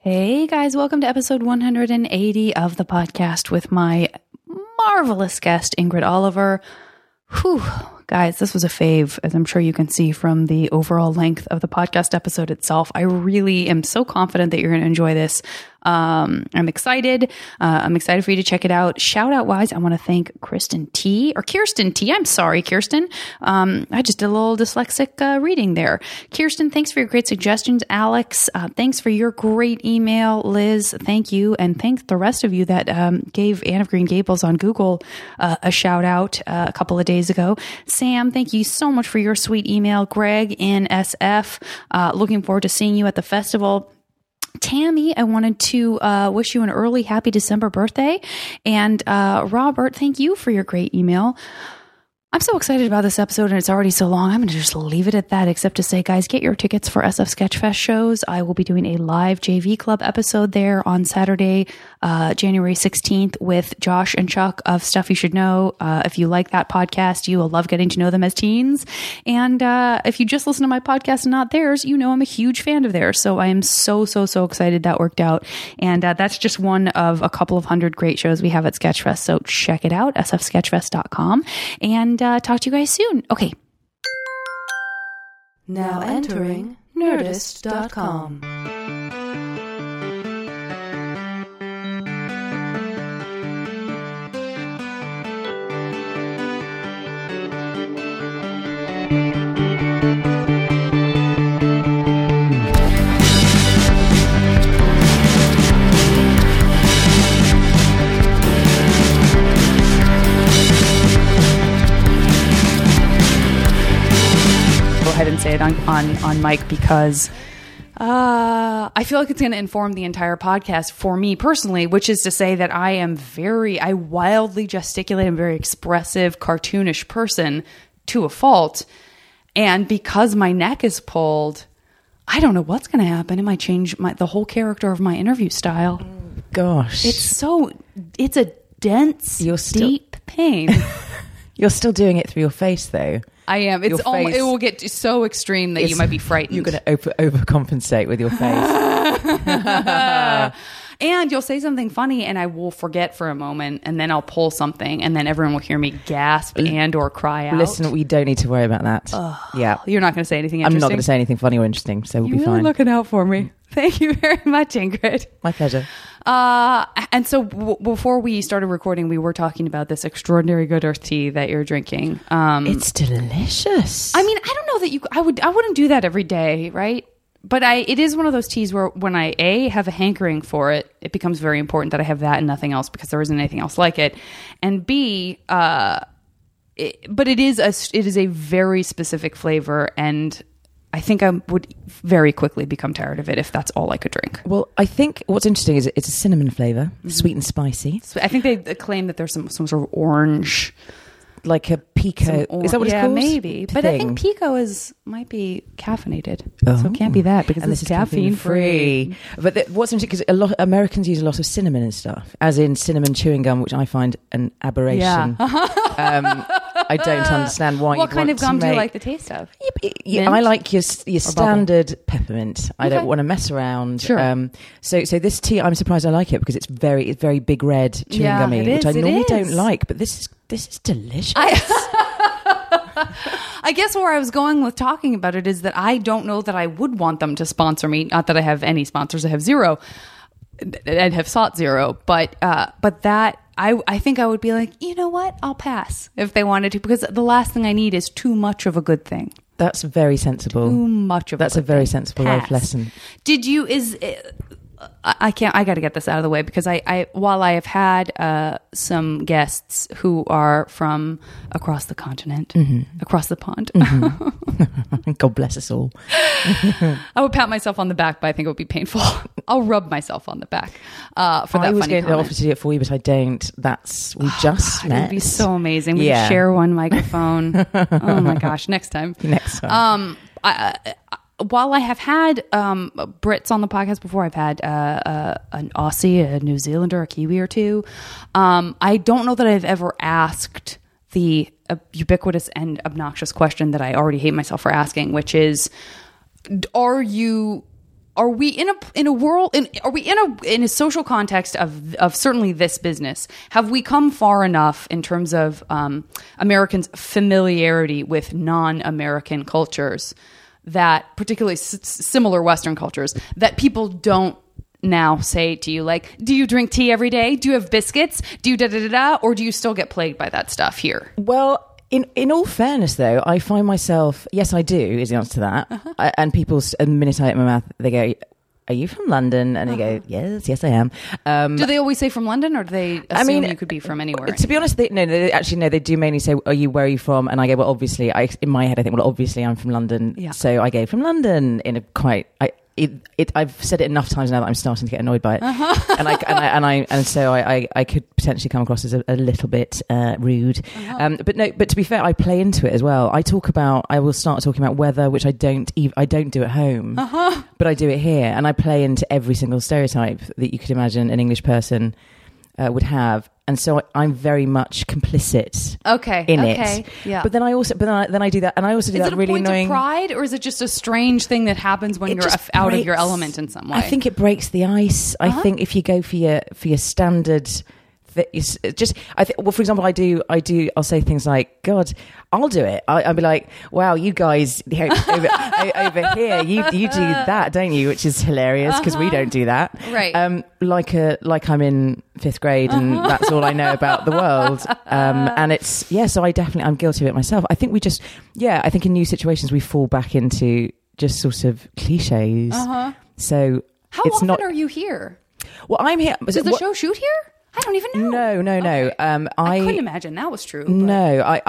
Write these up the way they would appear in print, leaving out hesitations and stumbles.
Hey guys, welcome to episode 180 of the podcast with my marvelous guest, Ingrid Oliver. Whew, guys, this was a fave, as I'm sure you can see from the overall length of the podcast episode itself. I really am so confident that you're going to enjoy this. I'm excited. I'm excited for you to check it out. Shout out wise, I want to thank Kirsten T. I'm sorry, Kirsten. I just did a little dyslexic reading there. Kirsten, thanks for your great suggestions. Alex, thanks for your great email. Liz, thank you. And thanks the rest of you that gave Anne of Green Gables on Google a shout out a couple of days ago. Sam, thank you so much for your sweet email. Greg in SF, looking forward to seeing you at the festival. Tammy, I wanted to wish you an early happy December birthday. And Robert, thank you for your great email. I'm so excited about this episode and it's already so long. I'm going to just leave it at that, except to say, guys, get your tickets for SF Sketchfest shows. I will be doing a live JV Club episode there on Saturday, January 16th with Josh and Chuck of Stuff You Should Know. If you like that podcast, you will love getting to know them as teens. And if you just listen to my podcast and not theirs, you know I'm a huge fan of theirs. So I am so excited that worked out. And that's just one of a couple of hundred great shows we have at Sketchfest. So check it out, sfsketchfest.com. And talk to you guys soon. Okay. Now entering Nerdist.com. And say it on mic because I feel like it's going to inform the entire podcast for me personally, which is to say that I wildly gesticulate. I'm a very expressive, cartoonish person to a fault. And because my neck is pulled, I don't know what's going to happen. It might change the whole character of my interview style. Gosh. It's a dense, deep pain. You're still doing it through your face though. I am. It will get so extreme that you might be frightened. You're going to overcompensate with your face. And you'll say something funny and I will forget for a moment and then I'll pull something and then everyone will hear me gasp and or cry out. Listen, we don't need to worry about that. Yeah. You're not going to say anything interesting? I'm not going to say anything funny or interesting, so we'll be fine. You're looking out for me. Thank you very much, Ingrid. My pleasure. And so before we started recording, we were talking about this extraordinary good earth tea that you're drinking. It's delicious. I mean, I don't know that I wouldn't do that every day, right? But it is one of those teas where when I have a hankering for it, it becomes very important that I have that and nothing else because there isn't anything else like it. And B, but it is a very specific flavor, and I think I would very quickly become tired of it if that's all I could drink. Well, I think what's interesting is it's a cinnamon flavor, sweet and spicy. I think they claim that there's some sort of orange, like a pico. Is that what it's called? Yeah, maybe. But I think pico might be caffeinated, so it can't be that because this is caffeine free. But what's interesting because Americans use a lot of cinnamon and stuff, as in cinnamon chewing gum, which I find an aberration. Yeah. I don't understand why. What kind of gum do you like the taste of? I like your standard peppermint. I don't want to mess around. Sure. So this tea, I'm surprised I like it because it's very big red chewing gummy, which I normally don't like. But this is delicious. I guess where I was going with talking about it is that I don't know that I would want them to sponsor me. Not that I have any sponsors. I have zero. I'd have sought zero. But that I think I would be like, you know what? I'll pass if they wanted to, because the last thing I need is too much of a good thing. That's very sensible. Too much of That's a very sensible life lesson. Did you I got to get this out of the way because while I have had some guests who are from across the continent, across the pond. God bless us all. I would pat myself on the back, but I think it would be painful. I'll rub myself on the back for that funny I was going comment. to offer to do it for you, but I don't. We just met. It would be so amazing. We could share one microphone. Oh my gosh. Next time. While I have had Brits on the podcast before, I've had an Aussie, a New Zealander, a Kiwi or two. I don't know that I've ever asked the ubiquitous and obnoxious question that I already hate myself for asking, which is, are you are we in a world? Are we in a social context of certainly this business? Have we come far enough in terms of Americans' familiarity with non-American cultures, that particularly similar Western cultures, that people don't now say to you, like, do you drink tea every day? Do you have biscuits? Do you da-da-da-da? Or do you still get plagued by that stuff here? Well, in all fairness, though, I find myself, yes, I do, is the answer to that. And people, the minute I open my mouth, they go, are you from London? And I go, yes, I am. Do they always say from London, or do they assume you could be from anywhere? To be honest, they do mainly say, where are you from? And I go, well, obviously, in my head, I think, well, obviously I'm from London. Yeah. So I go, from London, in a quite... I've said it enough times now that I'm starting to get annoyed by it, and so I could potentially come across as a little bit rude. But to be fair, I play into it as well. I will start talking about weather, which I don't do at home, but I do it here, and I play into every single stereotype that you could imagine an English person would have. And so I'm very much complicit in it. Yeah. But then I do that, and I also do that really annoying... Is it a point of pride, or is it just a strange thing that happens when you're out of your element in some way? I think it breaks the ice. I think if you go for your standard... for example, I'll say things like, God, I'll do it. I'll be like, wow, you guys over here, you do that, don't you? Which is hilarious, because we don't do that. Right. Like I'm in 5th grade and that's all I know about the world. And it's, so I'm guilty of it myself. I think I think in new situations we fall back into just sort of cliches. So how often are you here? Well, I'm here. Does the show shoot here? I don't even know. No. Okay. I couldn't imagine that was true. But... No,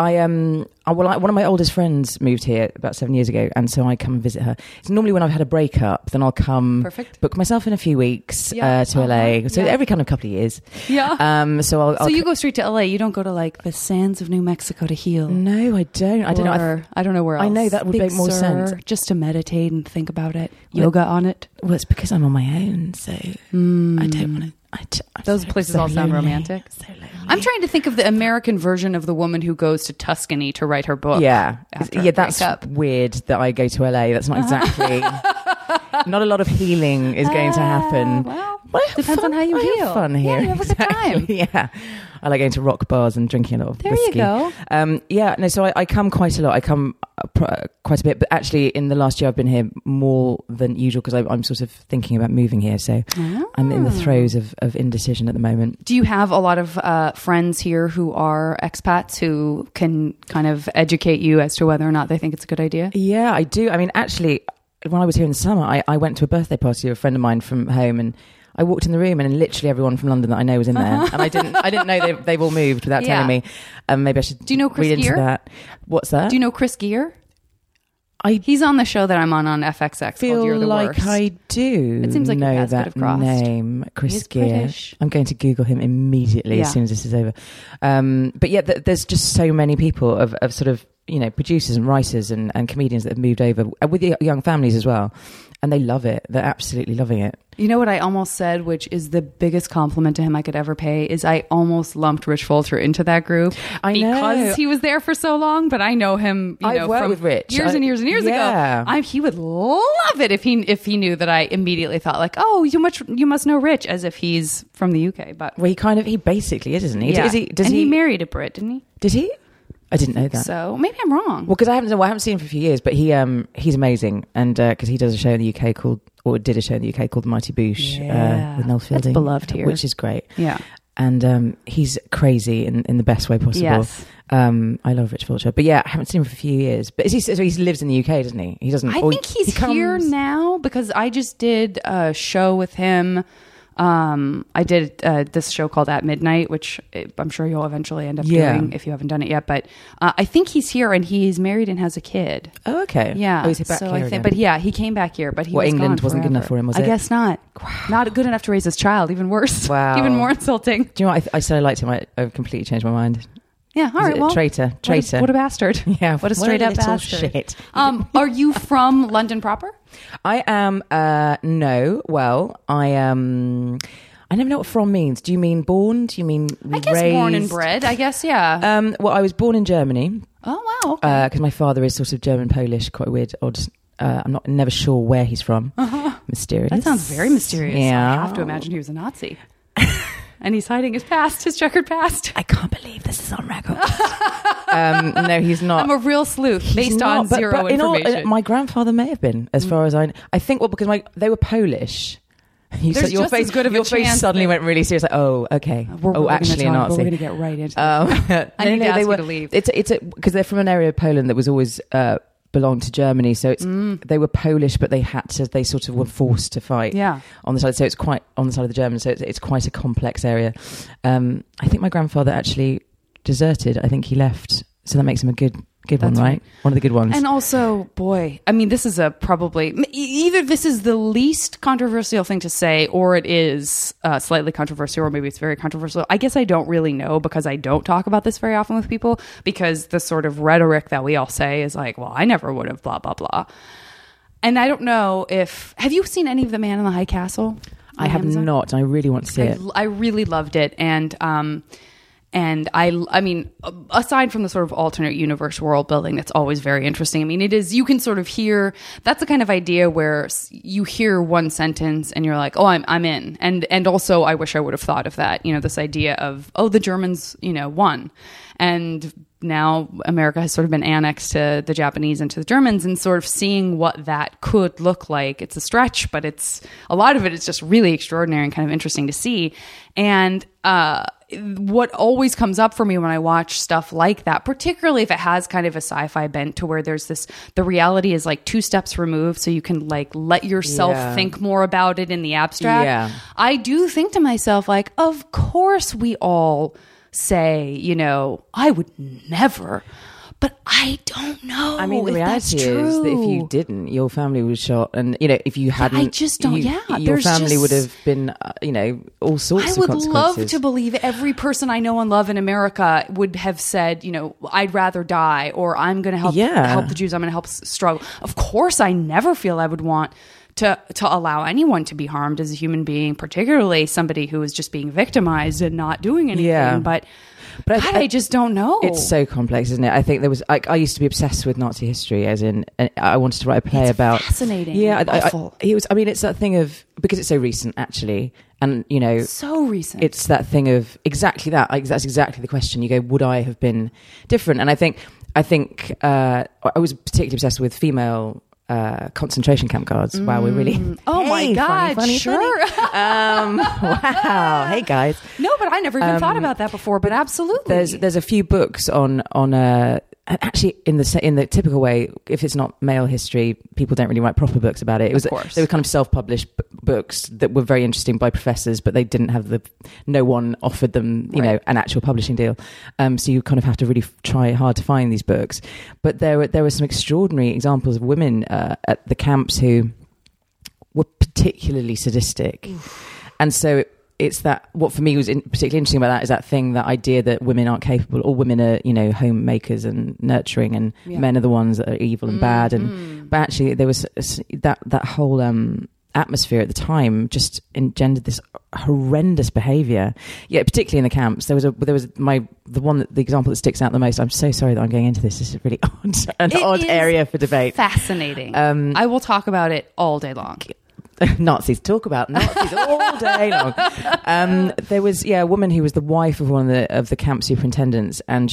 one of my oldest friends moved here about 7 years ago, and so I come and visit her. It's normally when I've had a breakup, then I'll come book myself in a few weeks to LA. So every kind of couple of years. Yeah. So you go straight to LA. You don't go to like the sands of New Mexico to heal. No, I don't. I don't know. I don't know where else. I know that would make more sense. Just to meditate and think about it. Yoga on it. Well, it's because I'm on my own, so I don't want to. Those places all sound romantic. So lonely. I'm trying to think of the American version of the woman who goes to Tuscany to write her book. Yeah, that's weird that I go to LA. That's not exactly. Not a lot of healing is going to happen. Well, depends on how you heal. Fun here. Yeah, you have a good time. Yeah, I like going to rock bars and drinking a lot of whiskey. There you go. So I come quite a lot. I come quite a bit, but actually in the last year I've been here more than usual because I'm sort of thinking about moving here. So I'm in the throes of indecision at the moment. Do you have a lot of friends here who are expats who can kind of educate you as to whether or not they think it's a good idea? Yeah, I do. I mean, actually, when I was here in the summer, I went to a birthday party of a friend of mine from home, and I walked in the room and literally everyone from London that I know was in there. And I didn't know they've all moved without telling me. Maybe I should Do you know Chris read into Gear? that. What's that? Do you know Chris Gear? He's on the show that I'm on FXX called You're the Worst. Feel like I do. It seems like know your paths that could have crossed. Name, Chris Gear. British. I'm going to Google him immediately as soon as this is over. But yeah, there's just so many people of sort of, producers and writers and comedians that have moved over with young families as well. And they love it. They're absolutely loving it. You know what I almost said, which is the biggest compliment to him I could ever pay, is I almost lumped Rich Fulcher into that group. I know. Because he was there for so long, but I know him, I've worked from with Rich. years and years and years ago. He would love it if he knew that I immediately thought like, oh, you must know Rich, as if he's from the UK. But well, he basically is, isn't he? Yeah. He married a Brit, didn't he? Did he? I didn't know that. So maybe I'm wrong. Well, because I haven't seen him for a few years, but he's amazing, and because he does a show in the UK did a show in the UK called The Mighty Boosh with Noel Fielding. That's beloved here, which is great. Yeah, and he's crazy in the best way possible. Yes. I love Rich Fulcher, but yeah, I haven't seen him for a few years. But he lives in the UK, doesn't he? He doesn't. I think he's here now because I just did a show with him. I did this show called At Midnight, which I'm sure you'll eventually end up doing if you haven't done it yet. But I think he's here and he's married and has a kid. Oh, okay. Yeah. Oh, he's back here again. But yeah, he came back here. But England wasn't good enough for him, was it? I guess not. Not good enough to raise his child. Even worse. Wow. Even more insulting. Do you know what? I said I liked him. I've completely changed my mind. Yeah, all right. Well, traitor. What a bastard. Yeah, what a straight up bastard. Shit. Are you from London proper? I am. No. Well, I am. I never know what "from" means. Do you mean born? Do you mean raised? I guess born and bred. I guess, yeah. Well, I was born in Germany. Oh wow! Okay. Because my father is sort of German Polish, quite weird, odd. I'm never sure where he's from. Mysterious. That sounds very mysterious. Yeah. I have to imagine he was a Nazi. And he's hiding his past, his checkered past. I can't believe this is on record. No, he's not. I'm a real sleuth based on zero information. My grandfather may have been, as far as I think. Well, because they were Polish. There's your just face, as good of a your face chance suddenly that- went really serious. Like, oh, okay. We're actually, a Nazi. We're going to get right into it. I need to ask you to leave. It's because they're from an area of Poland that was always belonged to Germany, so it's they were Polish, but they sort of were forced to fight on the side. So it's quite on the side of the Germans. So it's quite a complex area. I think my grandfather actually deserted. I think he left. So that makes him a good one, right? One of the good ones. And also, boy, I mean, this is either this is the least controversial thing to say, or it is slightly controversial, or maybe it's very controversial. I guess I don't really know, because I don't talk about this very often with people, because the sort of rhetoric that we all say is like, well, I never would have, blah, blah, blah. And I don't know have you seen any of The Man in the High Castle? I have not. I really want to see it. I really loved it. And I mean, aside from the sort of alternate universe world building, that's always very interesting. I mean, you can sort of hear, that's the kind of idea where you hear one sentence and you're like, oh, I'm in. And also, I wish I would have thought of that, this idea of, oh, the Germans, won. And now America has sort of been annexed to the Japanese and to the Germans, and sort of seeing what that could look like. It's a stretch, but a lot of it is just really extraordinary and kind of interesting to see. And, what always comes up for me when I watch stuff like that, particularly if it has kind of a sci-fi bent to where there's the reality is like 2 steps removed, so you can like let yourself think more about it in the abstract. Yeah. I do think to myself, like, of course we all say, I would never, but I don't know. I mean, the reality is that if you didn't, your family was shot, and if you hadn't, I just don't. Your family would have been, all sorts of consequences. I would love to believe every person I know and love in America would have said, I'd rather die, or I'm going to help the Jews. I'm going to help struggle. Of course, I never feel I would want to allow anyone to be harmed as a human being, particularly somebody who is just being victimized and not doing anything. Yeah. But I just don't know. It's so complex, isn't it? I think there was. I used to be obsessed with Nazi history, as in, I wanted to write a play about. Fascinating. Yeah, it's that thing of, because it's so recent, actually, and so recent. It's that thing of exactly that. That's exactly the question. You go, would I have been different? And I think I was particularly obsessed with female concentration camp guards. Wow, we're really my god, funny. Wow, hey guys. No, but I never even thought about that before. But absolutely, there's a few books on actually in the typical way. If it's not male history, people don't really write proper books about it. They were kind of self-published books that were very interesting by professors, but they didn't have no one offered them an actual publishing deal. So you kind of have to really try hard to find these books. But there were some extraordinary examples of women at the camps who were particularly sadistic. And so it's that, what for me was particularly interesting about that is that thing, that idea that women aren't capable, or women are, homemakers and nurturing, and men are the ones that are evil and bad. But actually there was that whole atmosphere at the time just engendered this horrendous behavior. Yeah, particularly in the camps. There was the example that sticks out the most. I'm so sorry that I'm going into this. This is really odd area for debate. Fascinating. I will talk about it all day long. Nazis, talk about Nazis all day long. There was a woman who was the wife of one of the camp superintendents, and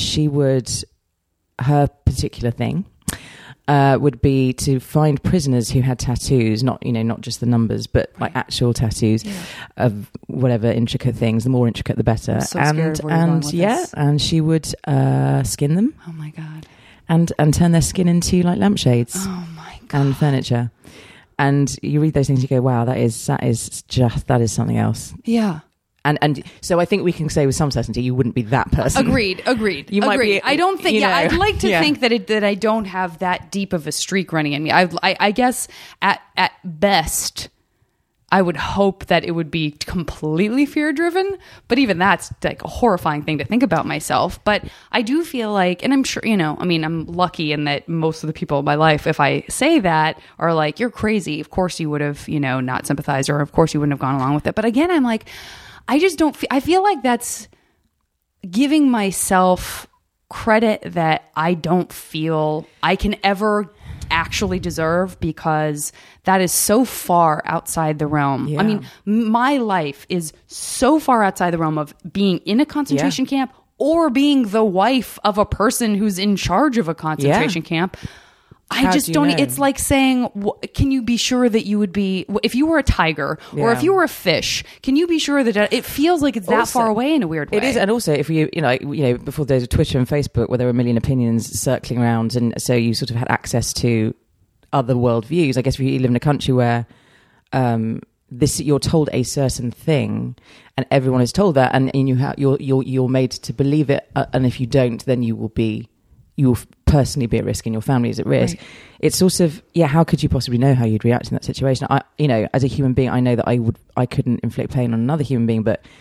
her particular thing would be to find prisoners who had tattoos, not just the numbers, but like actual tattoos of whatever intricate things. The more intricate, the better. I'm so scared of where you're going with this. And she would skin them. Oh my god! And turn their skin into like lampshades. Oh my god! And furniture. And you read those things, you go, wow, that is something else. Yeah. And so I think we can say with some certainty you wouldn't be that person. Agreed. You might be. I don't think. I'd like to think that I don't have that deep of a streak running in me. I guess at best, I would hope that it would be completely fear driven. But even that's like a horrifying thing to think about myself. But I do feel like, and I'm sure, I'm lucky in that most of the people in my life, if I say that, are like, you're crazy. Of course you would have, not sympathized, or of course you wouldn't have gone along with it. But again, I'm like, I just don't I feel like that's giving myself credit that I don't feel I can ever actually deserve, because that is so far outside the realm. Yeah. I mean, my life is so far outside the realm of being in a concentration camp or being the wife of a person who's in charge of a concentration camp. I just don't. It's like saying, can you be sure that you would be, if you were a tiger or if you were a fish, can you be sure that it feels like it's that far away in a weird way? It is. And also, if you know, before the days of Twitter and Facebook, where there were a million opinions circling around, and so you sort of had access to other worldviews. I guess if you live in a country where you're told a certain thing, and everyone is told that, and you're made to believe it, and if you don't, then you will personally be at risk and your family is at risk. Right. It's sort of, how could you possibly know how you'd react in that situation? As a human being, I know that I couldn't inflict pain on another human being, but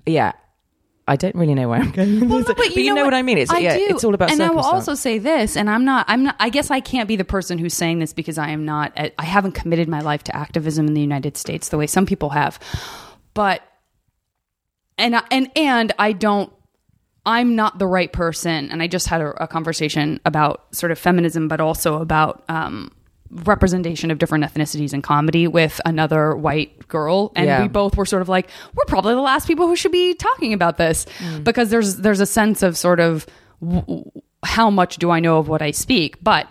I don't really know where I'm going. Well, no, but you know what I mean. It's all about. And I will also say this, and I'm not. I guess I can't be the person who's saying this because I haven't committed my life to activism in the United States the way some people have. But and I don't. I'm not the right person. And I just had a conversation about sort of feminism, but also about representation of different ethnicities in comedy with another white girl. And we both were sort of like, we're probably the last people who should be talking about this, because there's a sense of sort of how much do I know of what I speak? But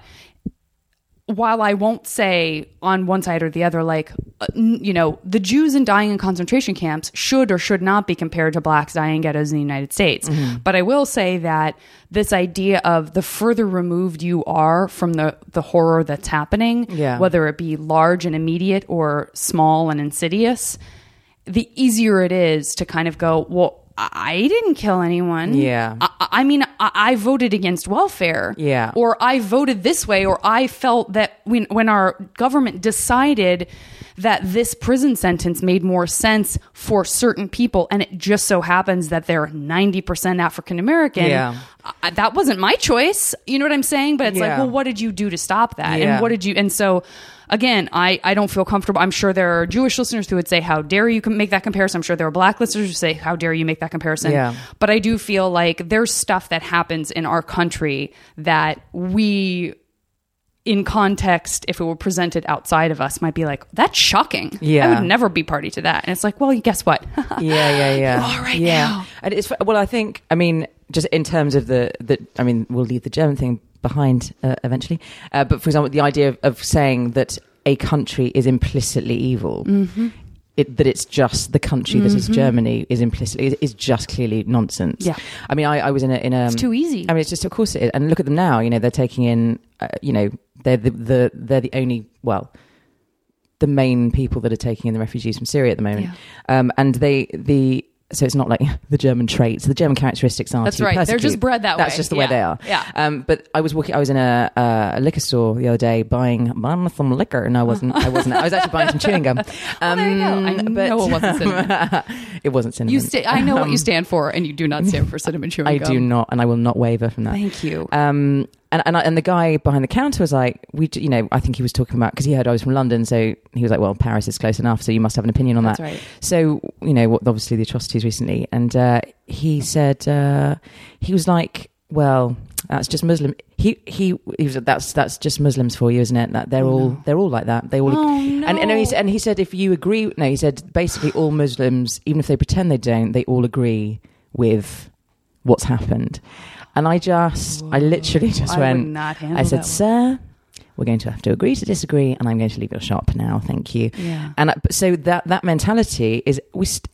while I won't say on one side or the other, like, the Jews dying in concentration camps should or should not be compared to blacks dying in ghettos in the United States. Mm-hmm. But I will say that this idea of the further removed you are from the horror that's happening, whether it be large and immediate or small and insidious, the easier it is to kind of go, well, I didn't kill anyone. Yeah. I mean, I voted against welfare. Yeah. Or I voted this way, or I felt that when our government decided that this prison sentence made more sense for certain people, and it just so happens that they're 90% African American, that wasn't my choice. You know what I'm saying? But it's like, well, what did you do to stop that? Yeah. And what did you... And so... Again, I don't feel comfortable. I'm sure there are Jewish listeners who would say, how dare you make that comparison? I'm sure there are black listeners who say, how dare you make that comparison? Yeah. But I do feel like there's stuff that happens in our country that we, in context, if it were presented outside of us, might be like, that's shocking. Yeah. I would never be party to that. And it's like, well, guess what? You are right now. And I think, just in terms of we'll leave the German thing behind eventually, but for example, the idea of saying that a country is implicitly evil, that it's just the country that is Germany is just clearly nonsense. Yeah, I was in a it's too easy. It's just, of course it is. And look at them now. They're taking in they're the only, the main people that are taking in the refugees from Syria at the moment. And so it's not like the German traits. The German characteristics are. That's right. Persecute. They're just bred that way. That's just the way they are. Yeah. But I was in a liquor store the other day buying some liquor, and I wasn't. I was actually buying some chewing gum. There you go. I know it wasn't cinnamon. It wasn't cinnamon. I know what you stand for, and you do not stand for cinnamon chewing gum. I do not, and I will not waver from that. Thank you. And the guy behind the counter was like, I think he was talking about, because he heard I was from London, so he was like, well, Paris is close enough, so you must have an opinion on that. That's right. So, obviously the atrocities recently, and he said, he was like, well, that's just Muslim. He was, that's just Muslims for you, isn't it? That they're all like that. They all. No. And he said, if you agree, he said basically all Muslims, even if they pretend they don't, they all agree with what's happened. And I literally just went, I said, sir, we're going to have to agree to disagree, and I'm going to leave your shop now. Thank you. Yeah. And so that mentality is,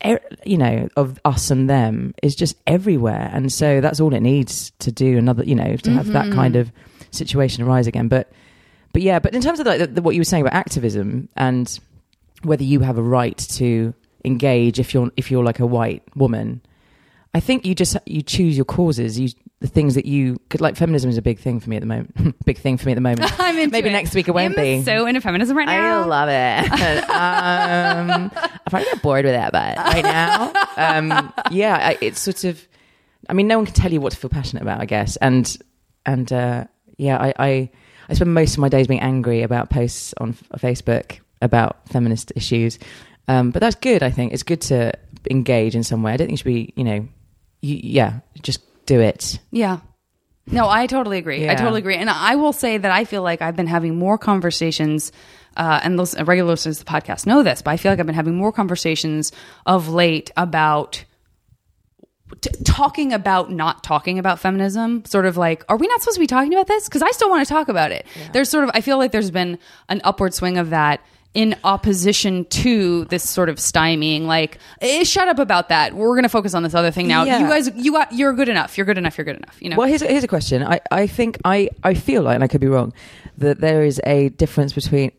of us and them is just everywhere. And so that's all it needs to do to have that kind of situation arise again. But in terms of what you were saying about activism and whether you have a right to engage if you're like a white woman, I think you choose your causes. The things that you could, like, feminism is a big thing for me at the moment. I'm into Maybe it. next week it won't be. So into feminism right now. I love it. I probably get bored with it, but right now, it's sort of. No one can tell you what to feel passionate about, I guess, and I spend most of my days being angry about posts on Facebook about feminist issues, but that's good. I think it's good to engage in some way. I don't think it should be, just do it. Yeah. No, I totally agree. Yeah. I totally agree. And I will say that I feel like I've been having more conversations, and those regular listeners to the podcast know this, but I feel like I've been having more conversations of late about talking about not talking about feminism. Sort of like, are we not supposed to be talking about this? Because I still want to talk about it. Yeah. There's sort of, I feel like there's been an upward swing of that in opposition to this sort of stymieing, like, shut up about that. We're going to focus on this other thing now. Yeah. You guys, you're good enough. You're good enough. You're good enough. You know. Well, here's a question. I think I feel like, and I could be wrong, that there is a difference between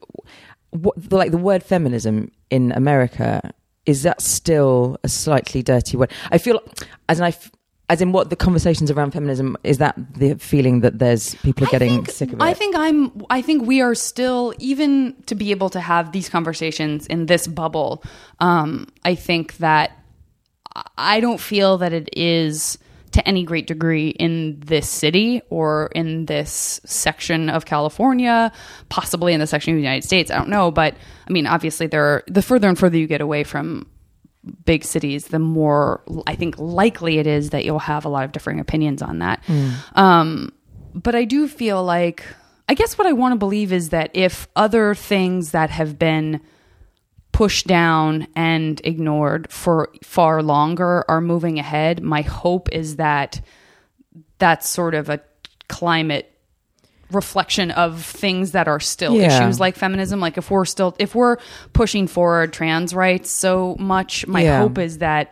like the word feminism in America. Is that still a slightly dirty word? I feel as in what the conversations around feminism, is that the feeling that there's people are getting sick of it? I think we are still, even to be able to have these conversations in this bubble. I think that I don't feel that it is to any great degree in this city or in this section of California, possibly in the section of the United States. I don't know. But I mean, obviously the further and further you get away from big cities, the more I think likely it is that you'll have a lot of differing opinions on that. But I do feel like, I guess what I want to believe is that if other things that have been pushed down and ignored for far longer are moving ahead, my hope is that that's sort of a climate reflection of things that are still issues like feminism. Like if we're pushing forward trans rights so much, my hope is that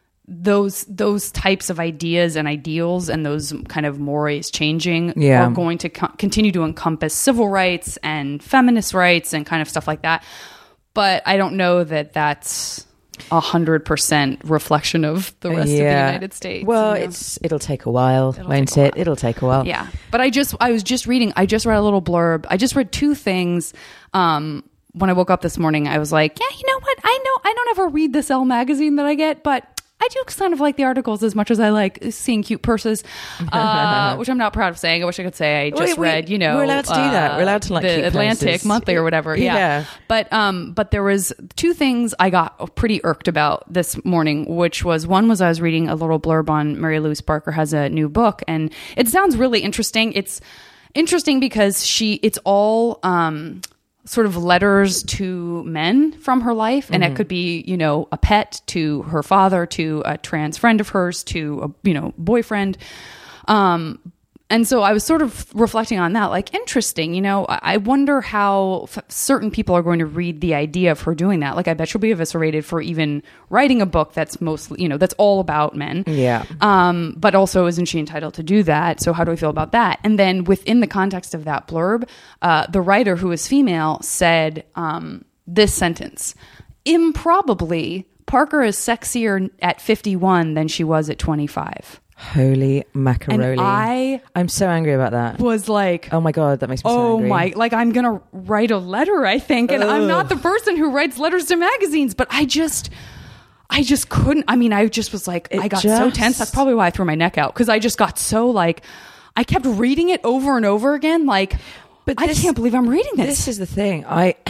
those types of ideas and ideals and those kind of mores changing are going to continue to encompass civil rights and feminist rights and kind of stuff like that. But I don't know that that's 100% reflection of the rest of the United States. Well, it'll take a while, won't it? It'll take a while. Yeah. But I just read a little blurb. I just read two things. When I woke up this morning, I was like, yeah, you know what? I don't ever read this Elle magazine that I get, but I do kind of like the articles as much as I like seeing cute purses, which I'm not proud of saying. I wish I could say I just read, we're allowed to do that. We're allowed to like the Atlantic purses. Monthly or whatever. Yeah. But there was two things I got pretty irked about this morning, which was, one was I was reading a little blurb on Mary Louise Parker has a new book, and it sounds really interesting. It's interesting because it's all sort of letters to men from her life. And it could be, a pet, to her father, to a trans friend of hers, to a, boyfriend. And so I was sort of reflecting on that, like, interesting, I wonder how certain people are going to read the idea of her doing that. Like, I bet she'll be eviscerated for even writing a book that's mostly, that's all about men. Yeah. But also, isn't she entitled to do that? So how do I feel about that? And then within the context of that blurb, the writer, who is female, said this sentence: improbably, Parker is sexier at 51 than she was at 25. Holy macaroni. And I'm so angry about that. Was like, oh my God, that makes me so angry. Like, I'm going to write a letter, I think. And I'm not the person who writes letters to magazines, but I just couldn't. I mean, I just was like, I got so tense. That's probably why I threw my neck out. Cause I just got so like, I kept reading it over and over again. Like, but I can't believe I'm reading this. This is the thing.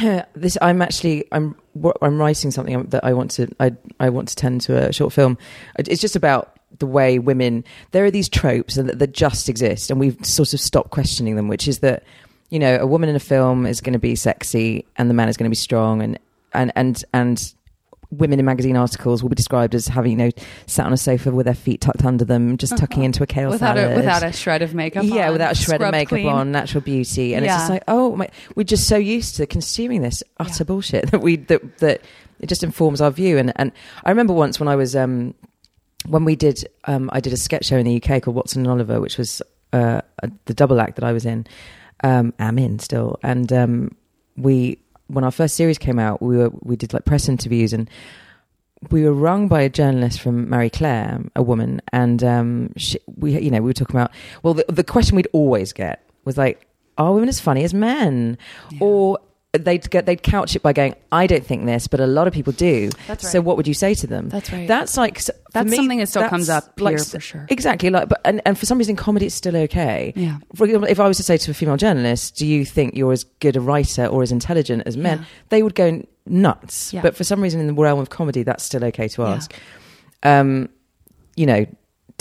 I'm writing something that I want to turn into a short film. It's just about the way women, there are these tropes that just exist, and we've sort of stopped questioning them, which is that, a woman in a film is going to be sexy and the man is going to be strong, and women in magazine articles will be described as having, sat on a sofa with their feet tucked under them, just tucking into a kale salad. Without a shred of makeup on. Yeah, without a shred of makeup on, natural beauty. And it's just like, we're just so used to consuming this utter bullshit that it just informs our view. And I remember once when I was, when we did, I did a sketch show in the UK called Watson and Oliver, which was the double act that I was in, am in still. And when our first series came out, we did like press interviews, and we were rung by a journalist from Marie Claire, a woman, and we were talking about, well, the question we'd always get was like, are women as funny as men? Yeah. Or they'd couch it by going, I don't think this, but a lot of people do. That's right. So what would you say to them? That's right. That's like, that's me, something that still comes up like, here for sure. Exactly. Like, but and for some reason, comedy is still okay. Yeah. For example, if I was to say to a female journalist, do you think you're as good a writer or as intelligent as men? Yeah. They would go nuts. Yeah. But for some reason, in the realm of comedy, that's still okay to ask. Yeah.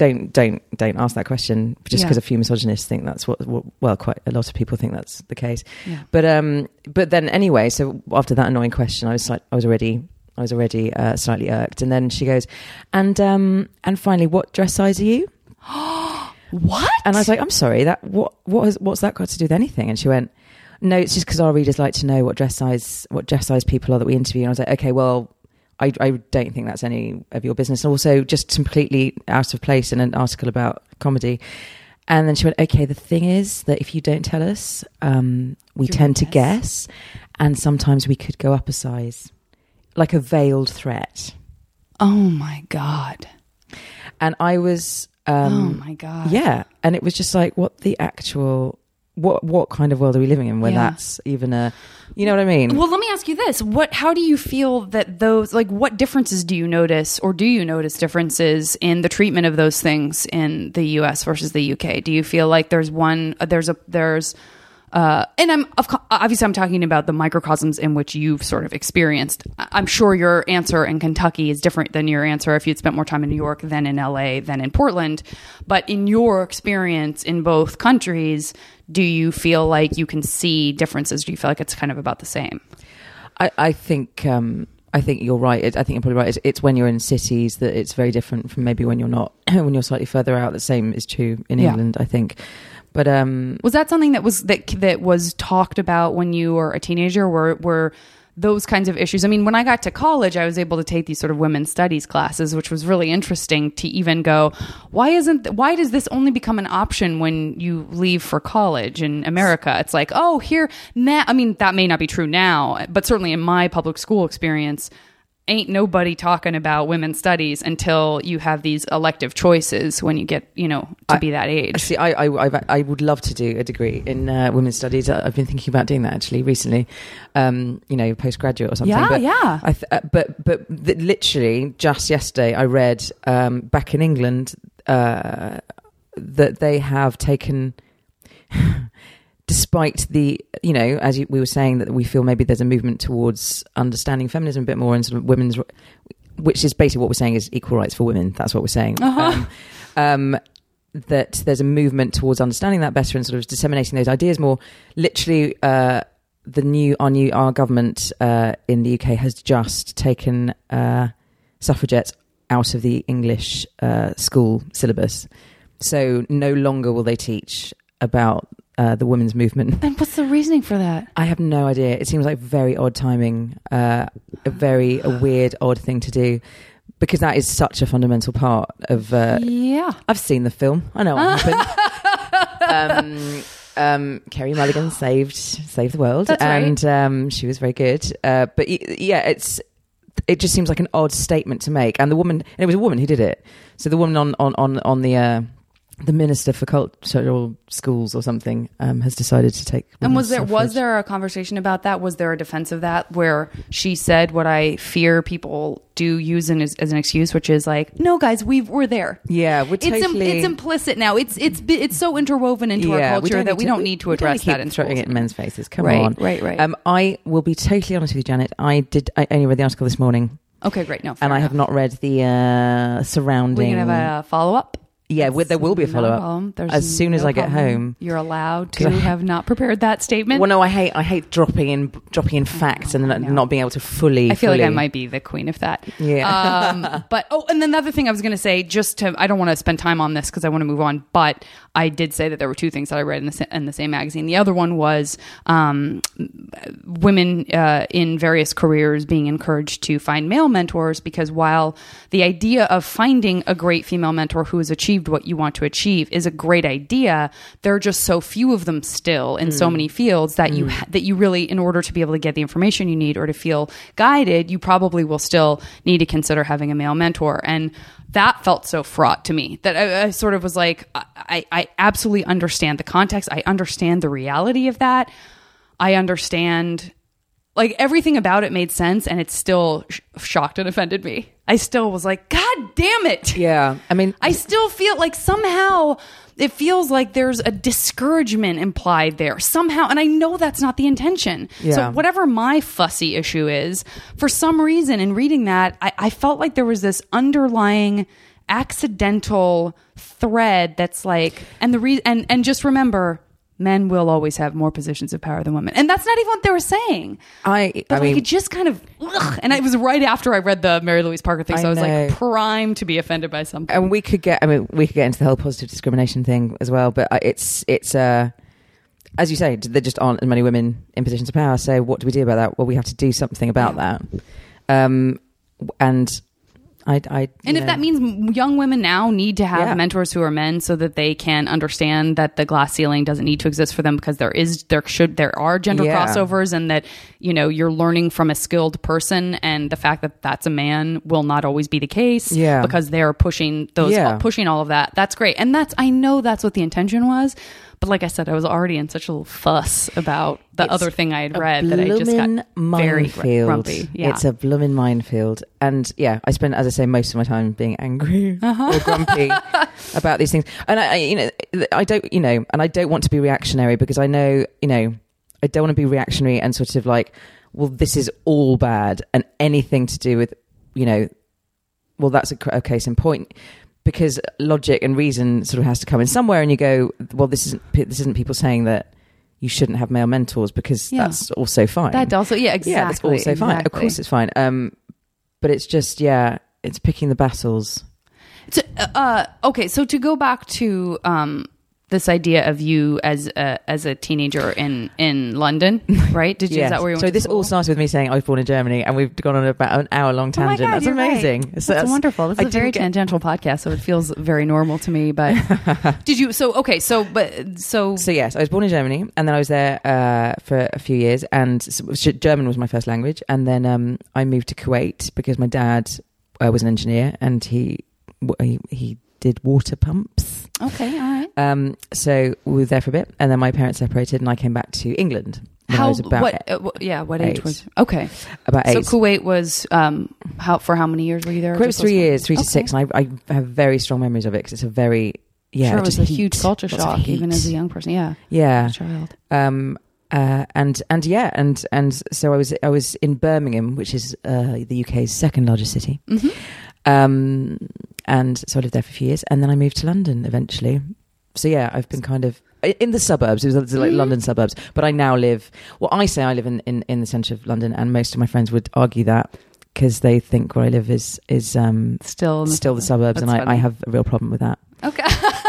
don't ask that question just because a few misogynists think that's what quite a lot of people think that's the case. Yeah. But then anyway, so after that annoying question, I was already slightly irked, and then she goes, and finally, what dress size are you? What? And I was like, I'm sorry, what's that got to do with anything? And she went, no, it's just because our readers like to know what dress size people are that we interview. And I was like, okay, well, I don't think that's any of your business. Also, just completely out of place in an article about comedy. And then she went, okay, the thing is that if you don't tell us, we tend to guess, and sometimes we could go up a size, like a veiled threat. Oh my God. And I was... oh my God. Yeah. And it was just like, what kind of world are we living in where that's even you know what I mean? Well, let me ask you this. How do you feel that those, like, what differences do you notice, or do you notice differences in the treatment of those things in the US versus the UK? Do you feel like and I'm talking about the microcosms in which you've sort of experienced. I'm sure your answer in Kentucky is different than your answer if you'd spent more time in New York than in LA than in Portland. But in your experience in both countries, do you feel like you can see differences? Do you feel like it's kind of about the same? I think you're right. I think you're probably right. It's when you're in cities that it's very different from maybe when you're not. When you're slightly further out, the same is true in England, I think. But was that something that was talked about when you were a teenager? Were those kinds of issues? I mean, when I got to college, I was able to take these sort of women's studies classes, which was really interesting to even go, why does this only become an option when you leave for college in America? It's like, oh, here now. I mean, that may not be true now, but certainly in my public school experience, ain't nobody talking about women's studies until you have these elective choices when you get, to be that age. See, I would love to do a degree in women's studies. I've been thinking about doing that actually recently, postgraduate or something. But literally just yesterday I read back in England that they have taken... Despite the, as we were saying, that we feel maybe there's a movement towards understanding feminism a bit more and sort of women's, which is basically what we're saying is equal rights for women. That's what we're saying. That there's a movement towards understanding that better and sort of disseminating those ideas more. Literally, our government in the UK has just taken suffragettes out of the English school syllabus. So no longer will they teach about the women's movement. And what's the reasoning for that? I have no idea. It seems like very odd timing, a weird, odd thing to do, because that is such a fundamental part of... I've seen the film. I know what happened. Kerry Mulligan saved the world. That's and right. She was very good. But yeah, it just seems like an odd statement to make. And the woman... And it was a woman who did it. So the woman on the Minister for Cultural Schools or something has decided to take... And was there a conversation about that? Was there a defense of that where she said what I fear people do use as an excuse, which is like, no, guys, we're there. Yeah, we're totally... It's implicit now. It's so interwoven into our culture that we don't need to address that in schools. Throwing it in men's faces. Come right, on. Right. I will be totally honest with you, Janet. I only read the article this morning. Okay, great. No, and I have not read the surrounding... We can have a follow-up? Yeah, there will be a follow-up as soon as I get home. You're allowed to have not prepared that statement. Well, no, I hate dropping in facts and not being able to fully. I feel like I might be the queen of that. Yeah. But and then the other thing I was going to say, I don't want to spend time on this because I want to move on. But I did say that there were two things that I read in the same magazine. The other one was women in various careers being encouraged to find male mentors, because while the idea of finding a great female mentor who has achieved what you want to achieve is a great idea, there are just so few of them still in so many fields that you really, in order to be able to get the information you need or to feel guided, you probably will still need to consider having a male mentor. And that felt so fraught to me that I sort of was like, I absolutely understand the context. I understand the reality of that. I understand, like, everything about it made sense, and it still shocked and offended me. I still was like, God damn it. Yeah. I mean, I still feel like somehow it feels like there's a discouragement implied there somehow. And I know that's not the intention. Yeah. So whatever my fussy issue is, for some reason in reading that, I felt like there was this underlying accidental thread that's like, and the reason, and just remember, men will always have more positions of power than women. And that's not even what they were saying. I mean, it just kind of, and it was right after I read the Mary Louise Parker thing. So I was like primed to be offended by something. And we could get into the whole positive discrimination thing as well. But it's as you say, there just aren't as many women in positions of power. So what do we do about that? Well, we have to do something about that. And if that means young women now need to have mentors who are men so that they can understand that the glass ceiling doesn't need to exist for them, because there are gender crossovers, and that, you know, you're learning from a skilled person, and the fact that that's a man will not always be the case because they're pushing all of that. That's great. And I know that's what the intention was. But like I said, I was already in such a little fuss about the other thing I had read that I just got very grumpy. Yeah. It's a blooming minefield. And I spent, as I say, most of my time being angry or grumpy about these things. And I don't want to be reactionary, because I know, I don't want to be reactionary and sort of like, well, this is all bad, and anything to do with, well, that's a case in point. Because logic and reason sort of has to come in somewhere, and you go, well, this isn't people saying that you shouldn't have male mentors, because that's also fine. That also, exactly. Yeah, that's also fine. Of course it's fine. But it's just, it's picking the battles. Okay, so to go back to this idea of you as a teenager in London, right? Is that where you went to this school? all started with me saying I was born in Germany, and we've gone on about an hour-long tangent. Oh my God, that's amazing. Right. So that's wonderful. This is a very tangential podcast, so it feels very normal to me. But yes, I was born in Germany, and then I was there for a few years, and German was my first language, and then I moved to Kuwait because my dad was an engineer, and he did water pumps. Okay, all right. So we were there for a bit, and then my parents separated, and I came back to England. What age was? Okay, about 8. So Kuwait was for how many years were you there? Kuwait was 3 years, 3 to 6, and I have very strong memories of it, because it's a very sure, it was a huge culture shock, even as a young person. Yeah, as a child. And so I was in Birmingham, which is the UK's second largest city. Mm-hmm. And so I lived there for a few years, and then I moved to London eventually. So I've been kind of in the suburbs. It was like London suburbs, but I now live. Well, I say I live in the centre of London, and most of my friends would argue that, because they think where I live is still the suburbs, and I have a real problem with that. Okay.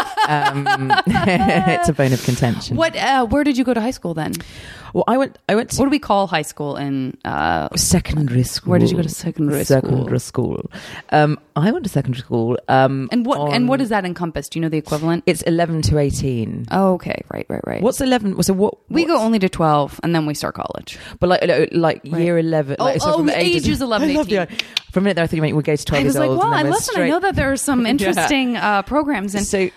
It's a bone of contention. Where did you go to high school then? Well, I went to, what do we call high school in secondary school? Where did you go to secondary school? I went to secondary school. And what does that encompass? Do you know the equivalent? It's 11 to 18. Oh, okay, right. What's 11? So what? We go only to 12, and then we start college. But like year 11. From the ages 11, 18. For a minute there, I thought you meant we go to 12 years old. I was like, well, I know that there are some interesting programs, and so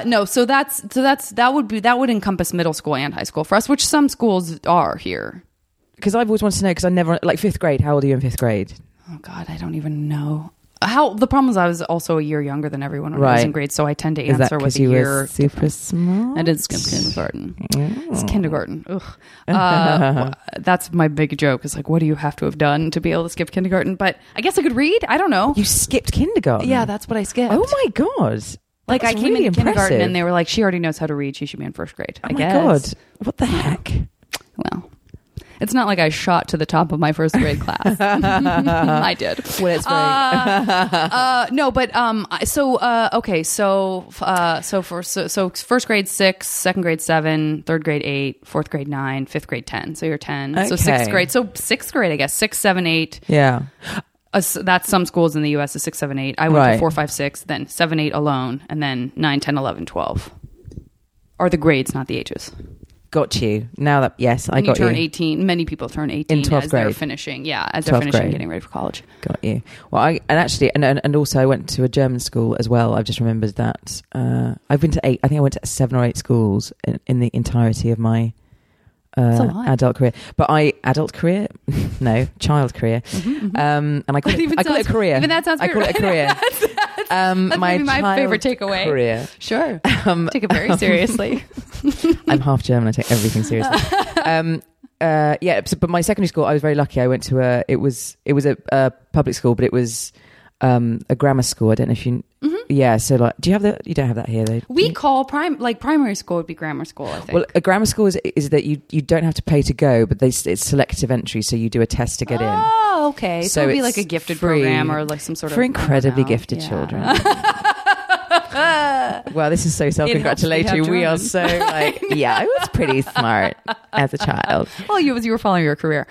that would encompass middle school and high school for us, which some schools are here. Because I've always wanted to know, because I never, like 5th grade, how old are you in 5th grade? Oh God, I don't even know. The problem is I was also a year younger than everyone when I was in grade, so I tend to answer with a year. Were super smart? I did skip kindergarten. It's kindergarten. Ugh. That's my big joke. Is like, what do you have to have done to be able to skip kindergarten? But I guess I could read. I don't know. You skipped kindergarten? Yeah, that's what I skipped. Oh my God. Like, that's I came really in kindergarten impressive. and they were like, she already knows how to read. She should be in 1st grade. Oh my God. What the heck? Well, it's not like I shot to the top of my 1st grade class. I did. Well, it's very... no, but okay. So 1st grade 6, 2nd grade 7, 3rd grade 8, 4th grade 9, 5th grade 10. So you're 10. Okay. So 6th grade. So 6th grade, I guess 6, 7, 8. Yeah. That's some schools in the US is 6, 7, 8. I went to 4, 5, 6, then 7, 8 alone, and then 9, 10, 11, 12. Are the grades, not the ages. Got you. Now that, yes, I got you. When you turn 18, many people turn 18 in 12th as grade. They're finishing. Yeah, as they're finishing, getting ready for college. Got you. Well, and also I went to a German school as well. I've just remembered that. I've been to 8. I think I went to 7 or 8 schools in the entirety of my adult career. But child career. Mm-hmm. And I call it a career. Even that sounds I call it a career. That's my favorite takeaway. Career. Sure. Take it very seriously. I'm half German. I take everything seriously. But my secondary school, I was very lucky. I went to it was a public school, but it was a grammar school. I don't know if you. Mm-hmm. Yeah, so like, you don't have that here though? We call primary school would be grammar school, I think. Well, a grammar school is that you don't have to pay to go, but it's selective entry, so you do a test to get in. Oh, okay. So it'd be it's like a gifted free program or like some sort of... for incredibly gifted children. Well, this is so self-congratulatory. We are so like, yeah, I was pretty smart as a child. Well, you were following your career.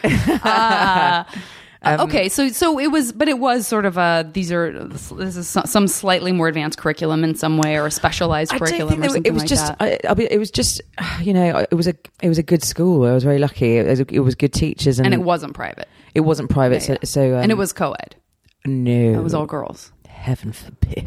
Okay, so it was sort of this is some slightly more advanced curriculum in some way, or a specialized curriculum or something like that. It was just, it was a good school. I was very lucky. It was good teachers, and it wasn't private. It wasn't private, so and it was co-ed. No, it was all girls. Heaven forbid.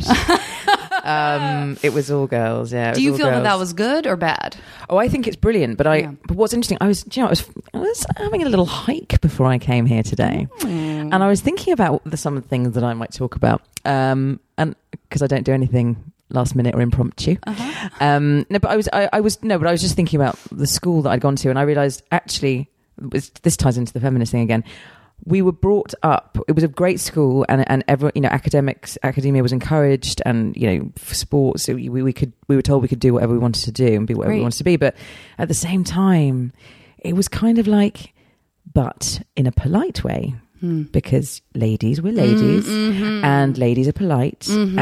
It was all girls. Yeah. Do you feel that was good or bad? Oh, I think it's brilliant. But but what's interesting, I was having a little hike before I came here today, and I was thinking about some of the things that I might talk about, and because I don't do anything last minute or impromptu. But I was just thinking about the school that I'd gone to, and I realised actually this ties into the feminist thing again. We were brought up, it was a great school, and everyone, academia was encouraged, and, for sports, we were told we could do whatever we wanted to do and be whatever we wanted to be. But at the same time, it was kind of like, but in a polite way, because ladies were ladies, and ladies are polite.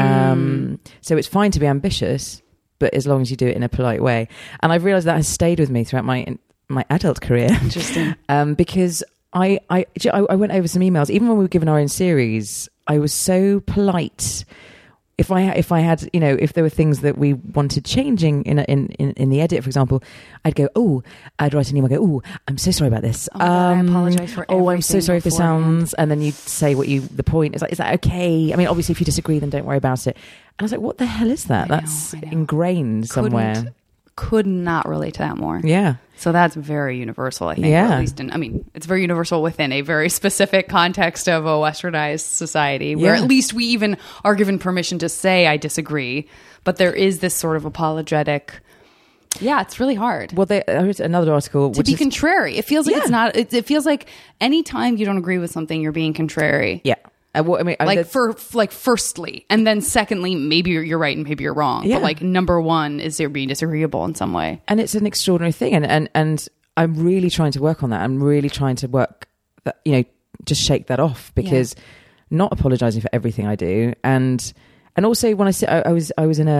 So it's fine to be ambitious, but as long as you do it in a polite way. And I've realised that has stayed with me throughout my adult career. Interesting. Because I went over some emails. Even when we were given our own series, I was so polite. If I had, if there were things that we wanted changing in the edit, for example, I'd write an email. Go, I'm so sorry about this. Oh my God, I apologize for everything. I'm so sorry if this sounds. And then you'd say the point is like, is that okay? I mean, obviously, if you disagree, then don't worry about it. And I was like, what the hell is that? That's ingrained somewhere. Could not relate to that more. Yeah. So that's very universal, I think. Yeah. At least it's very universal within a very specific context of a westernized society, where at least we even are given permission to say, I disagree. But there is this sort of apologetic... Yeah, it's really hard. Well, I read another article... To be contrary. It feels like it's not... It feels like anytime you don't agree with something, you're being contrary. Yeah. Firstly, and then secondly, maybe you're right and maybe you're wrong. Yeah. But number one is they're being disagreeable in some way. And it's an extraordinary thing. And I'm really trying to work on that. I'm really trying to work that, just shake that off, because not apologizing for everything I do. And also when I was in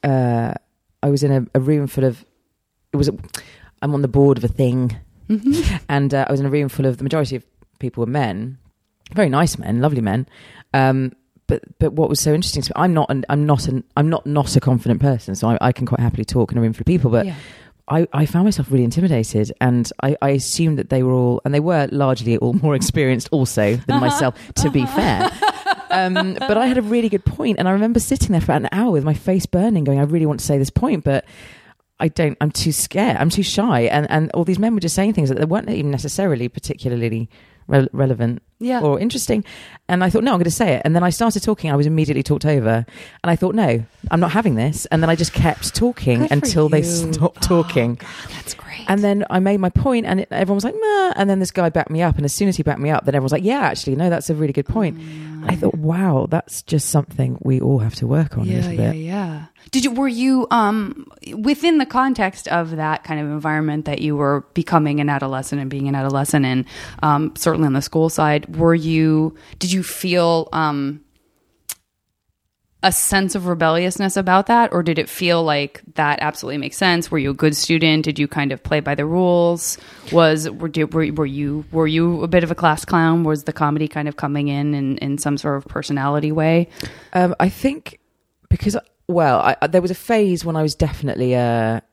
a room full of, I'm on the board of a thing, and I was in a room full of, the majority of people were men. Very nice men, lovely men, but what was so interesting to me, I'm not a confident person, so I can quite happily talk in a room full of people. But I found myself really intimidated, and I assumed that they were all, and they were largely all more experienced also than myself. To be fair, but I had a really good point, and I remember sitting there for about an hour with my face burning, going, I really want to say this point, but I'm too scared, I'm too shy, and all these men were just saying things that they weren't even necessarily particularly relevant or interesting, and I thought, no, I'm going to say it. And then I started talking, I was immediately talked over, and I thought, no, I'm not having this. And then I just kept talking until they stopped talking. God, that's great. And then I made my point, and everyone was like, nah. And then this guy backed me up, and as soon as he backed me up, then everyone was like, yeah, actually, no, that's a really good point. I thought, wow, that's just something we all have to work on a little bit. Yeah. Were you within the context of that kind of environment that you were becoming an adolescent and being an adolescent in, certainly on the school side, did you feel a sense of rebelliousness about that, or did it feel like that absolutely makes sense? Were you a good student? Did you kind of play by the rules? Were you a bit of a class clown? Was the comedy kind of coming in some sort of personality way? I think because, there was a phase when I was definitely I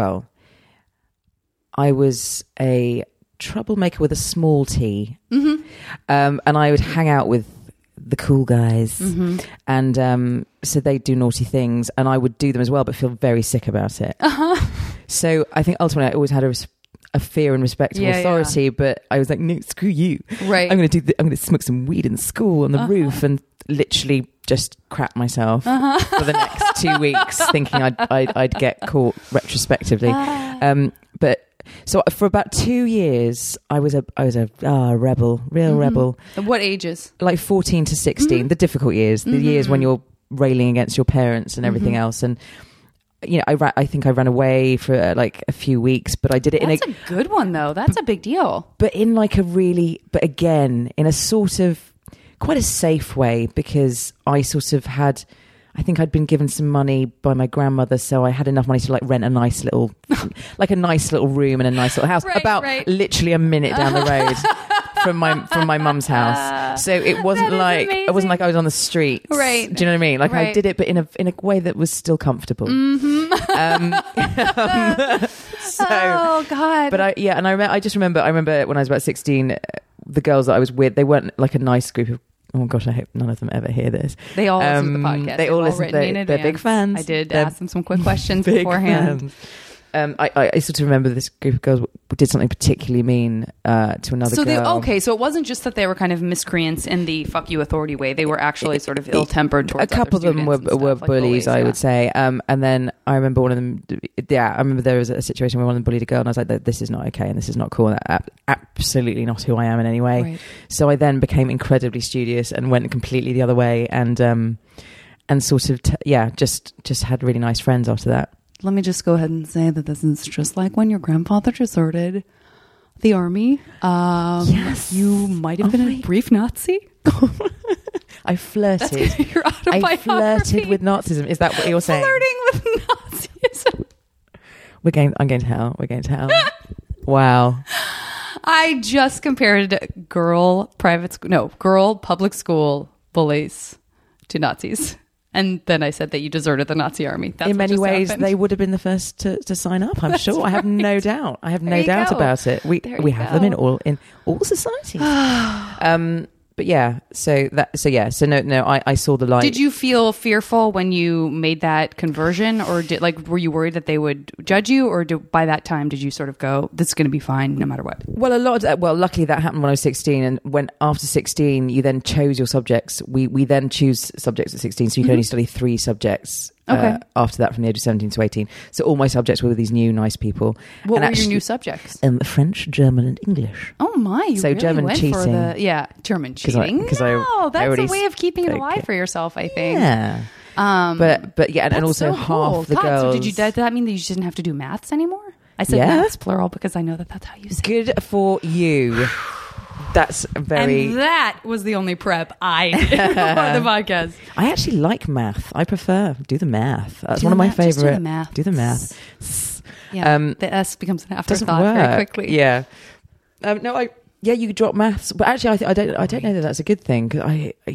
was a troublemaker with a small T, and I would hang out with the cool guys, and so they'd do naughty things, and I would do them as well, but feel very sick about it. So I think ultimately I always had a fear and respect for authority, but I was like, no, screw you. Right. I'm going to smoke some weed in school on the roof and literally just crap myself for the next 2 weeks, thinking I'd get caught retrospectively. But so for about 2 years, I was a rebel, real rebel. What ages? Like 14 to 16, the difficult years, the years when you're railing against your parents and everything else. And you know, I think I ran away for like a few weeks, but I did it That's a good one though. That's a big deal. But in like but again, in a sort of quite a safe way, because I sort of I think I'd been given some money by my grandmother, so I had enough money to like rent a nice little, like a nice little room in a nice little house, literally a minute down the road from my mum's house. So it wasn't like amazing. it wasn't like I was on the streets. Right. Do you know what I mean? Like Right. I did it, but in a way that was still comfortable. So, oh God. but I remember when I was about 16, the girls that I was with, they weren't like a nice group of. Oh gosh, I hope none of them ever hear this. They all listen to the podcast. They all listen. They're Big fans. I did ask them some quick questions beforehand. Fans. I sort of remember this group of girls did something particularly mean to another girl. So it wasn't just that they were kind of miscreants in the "fuck you" authority way. They were actually sort of ill-tempered towards a couple of them were bullies, I would say. And then I remember one of them. Yeah, I remember there was a situation where one of them bullied a girl, and I was like, "This is not okay, and this is not cool. And absolutely not who I am in any way." Right. So I then became incredibly studious and went completely the other way, and sort of just had really nice friends after that. Let me just go ahead and say that this is just like when your grandfather deserted the army. Yes. You might have been a brief Nazi. I flirted. That's your autobiography. I flirted with Nazism. Is that what you're saying? Flirting with Nazism. I'm going to hell. We're going to hell. Wow. I just compared girl public school bullies to Nazis. And then I said that you deserted the Nazi army. That's in many ways, happened. They would have been the first to sign up. I'm sure. I have no doubt. I have no doubt about it. We have them in all societies. But yeah, so no. I saw the light. Did you feel fearful when you made that conversion, or were you worried that they would judge you, or by that time did you sort of go, "This is going to be fine no matter what"? Well, luckily that happened when I was 16, and when after 16 you then chose your subjects. We then choose subjects at 16, so you can only study 3 subjects. After that, from the age of 17 to 18. So all my subjects were with these new nice people. What were your new subjects? French, German, and English. Oh my! You really German went cheating. For German cheating. That's a way of keeping it alive for yourself, I think. Yeah. But yeah, and also half the girls. So does that mean that you just didn't have to do maths anymore? I said maths plural because I know that that's how you say it. Good for you. That's very... And that was the only prep I did for the podcast. I actually like math. I prefer do the math. That's one of my favorite. Do the math. Yeah, the S becomes an afterthought very quickly. Yeah. You drop maths, but actually, I don't know that that's a good thing, because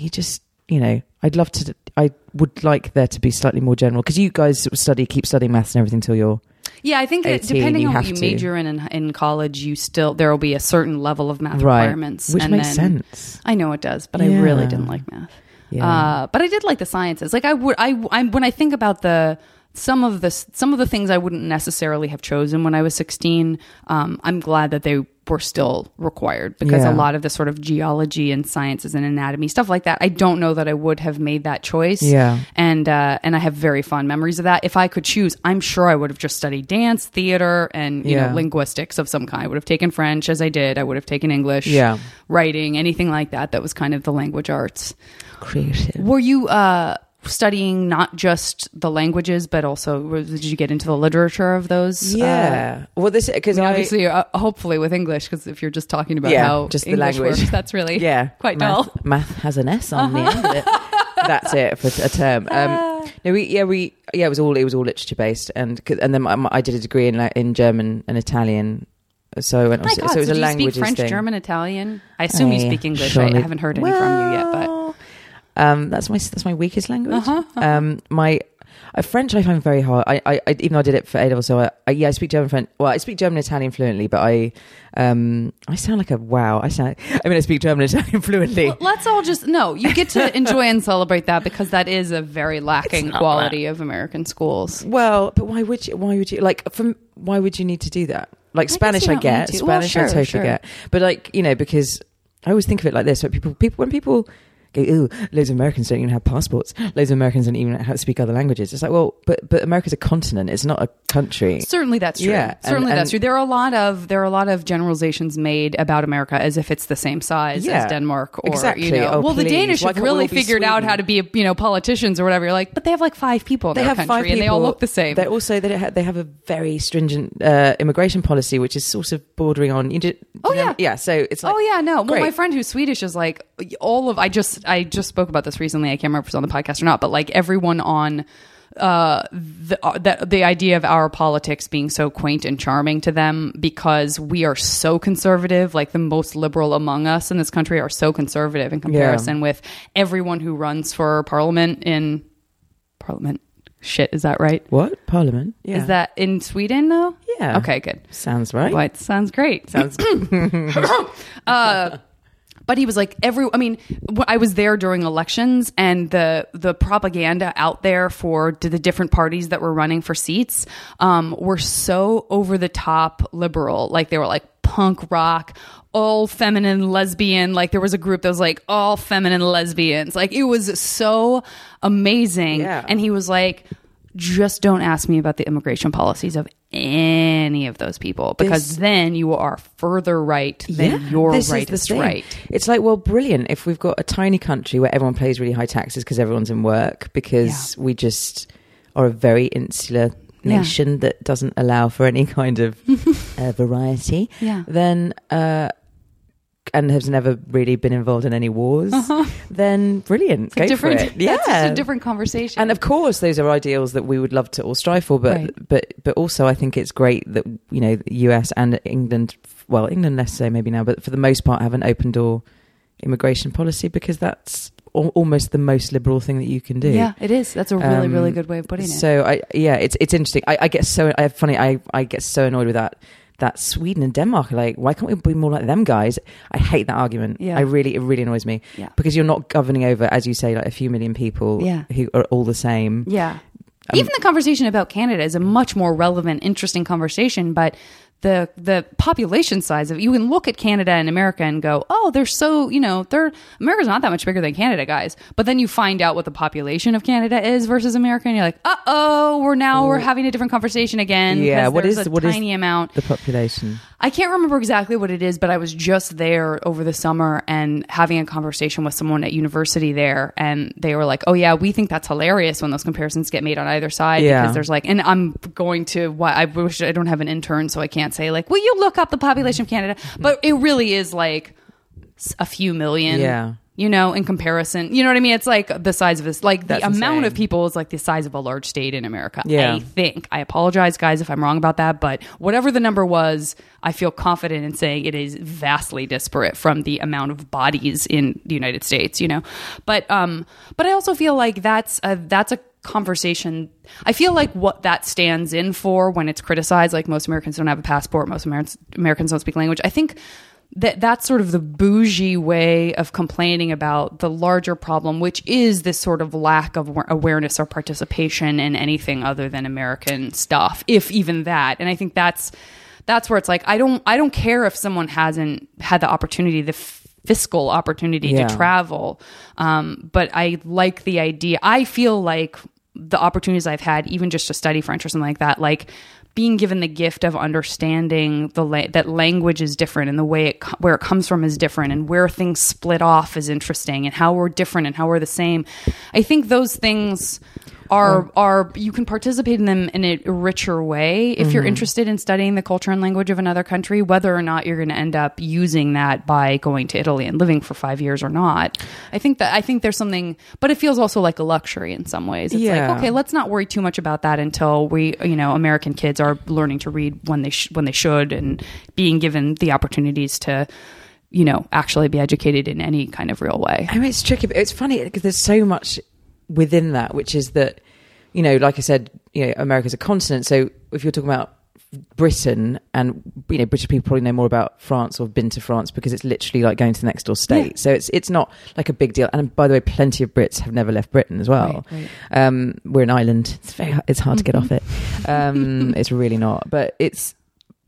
I would like there to be slightly more general, because you guys keep studying maths and everything till you're. Yeah, I think that depending on what you major in college, there will be a certain level of math requirements, which makes sense. I know it does, but I really didn't like math. Yeah. But I did like the sciences. Like when I think about some of the things I wouldn't necessarily have chosen when I was 16, I'm glad that they were still required, because a lot of the sort of geology and sciences and anatomy, stuff like that, I don't know that I would have made that choice. Yeah. And I have very fond memories of that. If I could choose, I'm sure I would have just studied dance, theater, and linguistics of some kind. I would have taken French, as I did. I would have taken English, writing, anything like that. That was kind of the language arts. Creative. Were you studying not just the languages, but also did you get into the literature of those? Yeah. Well, this because obviously, hopefully with English, because if you're just talking about how just English the language works, that's really quite dull. Math has an S on the end of it. That's it for a term. It was all literature based, and then I did a degree in German and Italian. So I went on, so it was a language thing. You speak French, German, Italian. I assume you speak English. I haven't heard any from you yet, but. That's my weakest language. My French I find very hard. I even though I did it for A-level, so I speak German, French. Well, I speak German and Italian fluently, but I sound like a wow. I speak German and Italian fluently. Well, let's all you get to enjoy and celebrate that, because that is a very lacking quality of American schools. Well, but why would you why would you need to do that? Like Spanish, I get. Spanish, I totally get. But because I always think of it like this: when people ooh, loads of Americans don't even have passports. Loads of Americans don't even speak other languages. It's like, well, but America's a continent. It's not a country. Certainly that's true. Yeah, certainly that's true. There are a lot of generalizations made about America as if it's the same size as Denmark, or exactly. The Danish have really figured out how to be politicians or whatever. You're like, but they have like 5 people in their country and they all look the same. They also they have a very stringent immigration policy, which is sort of bordering on. So it's like, Well, my friend who's Swedish is like I just spoke about this recently. I can't remember if it's on the podcast or not, but like everyone on the idea of our politics being so quaint and charming to them because we are so conservative, like the most liberal among us in this country are so conservative in comparison with everyone who runs for parliament. Shit, is that right? What? Parliament? Yeah. Is that in Sweden though? Yeah. Okay, good. Sounds right. Well, it sounds great. Sounds But he was like, I was there during elections, and the propaganda out there for the different parties that were running for seats were so over the top liberal. Like they were like punk rock, all feminine lesbian. Like there was a group that was like all feminine lesbians. Like it was so amazing. Yeah. And he was like, just don't ask me about the immigration policies of any of those people, because then you are further right than your rightist right. It's like, well, brilliant if we've got a tiny country where everyone pays really high taxes because everyone's in work, because we just are a very insular nation that doesn't allow for any kind of variety, then and has never really been involved in any wars, then brilliant. Go for it. Yeah. That's just a different conversation. And of course, those are ideals that we would love to all strive for, but also I think it's great that, the US and England, well, England less so maybe now, but for the most part have an open door immigration policy, because that's almost the most liberal thing that you can do. Yeah, it is. That's a really, really good way of putting it. So it's interesting. I get so annoyed with that Sweden and Denmark are like, why can't we be more like them guys? I hate that argument. Yeah. It really annoys me. Yeah. Because you're not governing over, as you say, like a few million people who are all the same. Yeah. Even the conversation about Canada is a much more relevant, interesting conversation, but the population size of, you can look at Canada and America and go, oh, they're so, America's not that much bigger than Canada, guys. But then you find out what the population of Canada is versus America, and you're like, we're having a different conversation again. Yeah, what is tiny amount the population? I can't remember exactly what it is, but I was just there over the summer and having a conversation with someone at university there, and they were like, oh yeah, we think that's hilarious when those comparisons get made on either side, because there's like, and I'm going to, I wish I don't have an intern, so I can't say like, will you look up the population of Canada? But it really is like a few million. Yeah. In comparison, you know what I mean? It's like the size of this, like the amount of people is like the size of a large state in America. Yeah. I think. I apologize, guys, if I'm wrong about that, but whatever the number was, I feel confident in saying it is vastly disparate from the amount of bodies in the United States, But I also feel like that's a conversation. I feel like what that stands in for when it's criticized, like most Americans don't have a passport, most Americans don't speak language. I think that's sort of the bougie way of complaining about the larger problem, which is this sort of lack of awareness or participation in anything other than American stuff, if even that. And I think that's where it's like, I don't care if someone hasn't had the opportunity, the fiscal opportunity to travel. But I like the idea. I feel like the opportunities I've had, even just to study French or something like that, like being given the gift of understanding that language is different, and the way where it comes from is different, and where things split off is interesting, and how we're different and how we're the same. I think those things are you can participate in them in a richer way if you're interested in studying the culture and language of another country, whether or not you're going to end up using that by going to Italy and living for 5 years or not. I think there's something, but it feels also like a luxury in some ways. It's like, okay, let's not worry too much about that until we, American kids are learning to read when they should, and being given the opportunities to actually be educated in any kind of real way. I mean, it's tricky, but it's funny because there's so much within that, which is that, like I said, America's a continent. So if you're talking about Britain, and British people probably know more about France or have been to France because it's literally like going to the next door state. Yeah. So it's not like a big deal. And by the way, plenty of Brits have never left Britain as well. Right. We're an island. It's hard to get off it. It's really not. But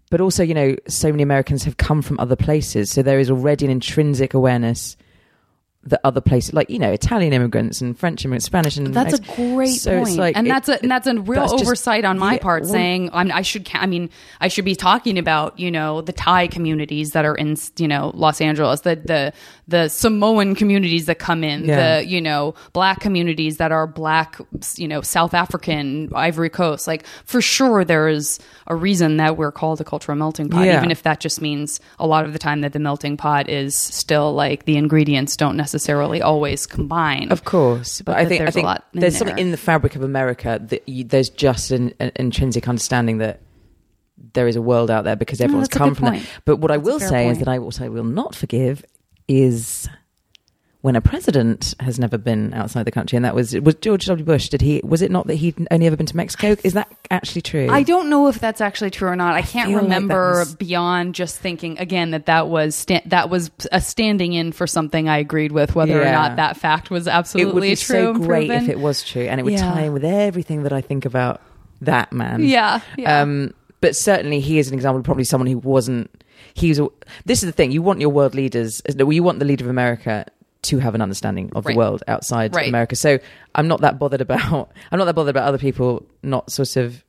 also, so many Americans have come from other places. So there is already an intrinsic awareness the other places, like, you know, Italian immigrants and French immigrants, Spanish, and that's a great point. It's like, that's a real oversight on my part. Saying I should be talking about, you know, the Thai communities that are in, you know, Los Angeles, the Samoan communities that come in, the, you know, Black communities that are Black, you know, South African, Ivory Coast. Like, for sure, there is a reason that we're called a cultural melting pot, even if that just means a lot of the time that the melting pot is still like the ingredients don't necessarily always combine. Of course, but I think there's something in the fabric of America that there's just an intrinsic understanding that there is a world out there because everyone's come from that. But what I will say is that I will not forgive is when a president has never been outside the country, and that was George W. Bush. Was it not that he'd only ever been to Mexico? Is that actually true? I don't know if that's actually true or not. I can't remember beyond just thinking again that was a standing in for something I agreed with, whether or not that fact was absolutely true. It would be so great if it was true, and it would tie in with everything that I think about that man. Yeah. But certainly he is an example of probably someone who wasn't. This is the thing. You want your world leaders. You want the leader of America to have an understanding of the world outside America. So I'm not that bothered about other people not sort of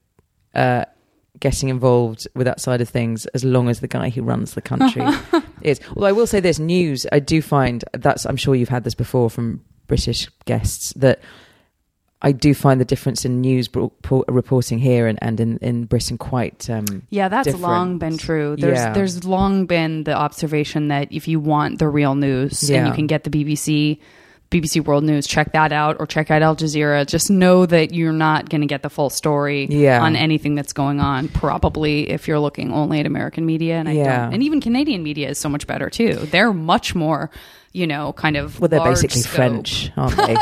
getting involved with that side of things, as long as the guy who runs the country is. Although I will say this, news, I do find I'm sure you've had this before from British guests, that I do find the difference in news reporting here and in Britain quite that's different. Long been true. There's long been the observation that if you want the real news and you can get the BBC World News, check that out, or check out Al Jazeera. Just know that you're not going to get the full story on anything that's going on, probably, if you're looking only at American media. And and even Canadian media is so much better too. They're much more, you know, kind of they're basically scope. French, aren't they?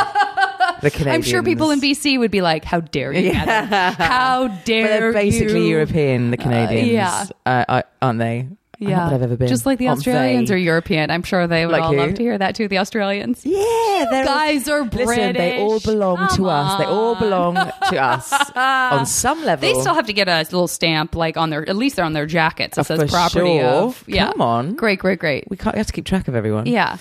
I'm sure people in BC would be like, how dare you? How dare you? But they're basically European, the Canadians, aren't they? Yeah, not that I've ever been. Just like the Australians are European. I'm sure they would all love to hear that too. The Australians, guys are British. Listen, they all belong to us. They all belong to us on some level. They still have to get a little stamp, like on their, at least they're on their jackets. It says property of. Yeah, come on, great. We have to keep track of everyone. Yeah.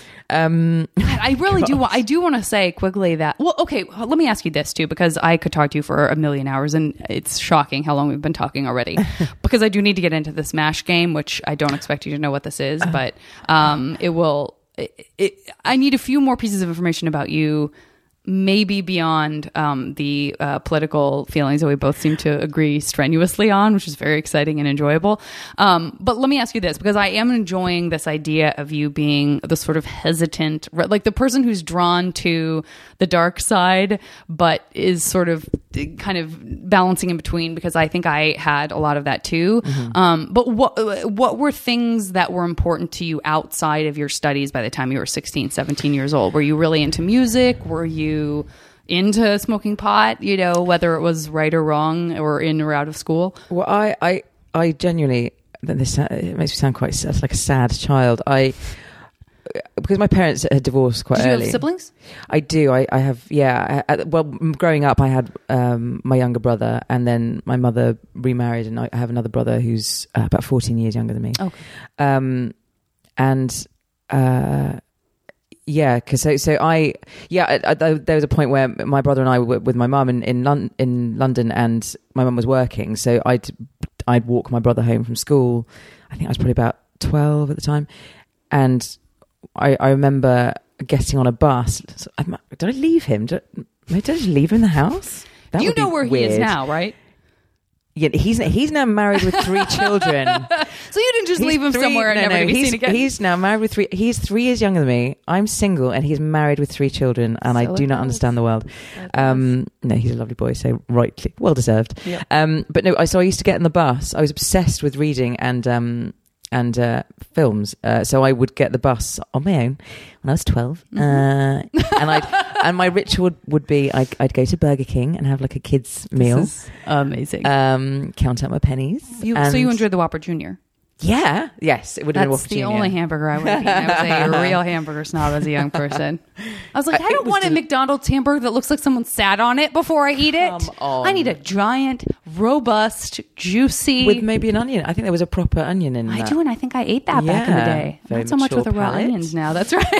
I really do. I do want to say quickly that. Well, okay. Let me ask you this too, because I could talk to you for a million hours, and it's shocking how long we've been talking already. Because I do need to get into this MASH game, which I don't expect you to know what this is, but it will. I need a few more pieces of information about you, maybe beyond the political feelings that we both seem to agree strenuously on, which is very exciting and enjoyable. But let me ask you this, because I am enjoying this idea of you being the sort of hesitant, like the person who's drawn to the dark side, but is sort of kind of balancing in between, because I think I had a lot of that too. Mm-hmm. But what were things that were important to you outside of your studies by the time you were 16, 17 years old? Were you really into music? Were you into smoking pot, you know, whether it was right or wrong or in or out of school? Well, I genuinely, it makes me sound quite like a sad child. Because my parents had divorced quite early. Do you have siblings? I do. I have, yeah. Well, growing up, I had my younger brother, and then my mother remarried, and I have another brother who's about 14 years younger than me. Okay. Because there was a point where my brother and I were with my mum in London, and my mum was working, so I'd walk my brother home from school. I think I was probably about 12 at the time, and I remember getting on a bus. Did I leave him? Did I just leave him in the house? That you know where weird. He is now, right? Yeah, he's now married with 3 children. So you didn't just leave him somewhere and never to be seen again? He's now married with 3. He's 3 years younger than me. I'm single, and he's married with 3 children, and I do not understand the world. No, he's a lovely boy, so rightly well deserved. Yeah. But no, so I used to get in the bus. I was obsessed with reading and films, so I would get the bus on my own when I was 12, and my ritual would be I'd go to Burger King and have like a kids meal. This is amazing. Count out my pennies. So you enjoyed the Whopper Jr.? Yes, it would have been That's Whopper the Jr. only hamburger I would have eaten. I was a real hamburger snob as a young person. I was like, I don't want a McDonald's hamburger that looks like someone sat on it before I eat it. Come on. I need a giant, robust, juicy... with maybe an onion. I think there was a proper onion in that. I do, and I think I ate that back in the day. Very Not so much mature with the raw palate. onions now. That's right.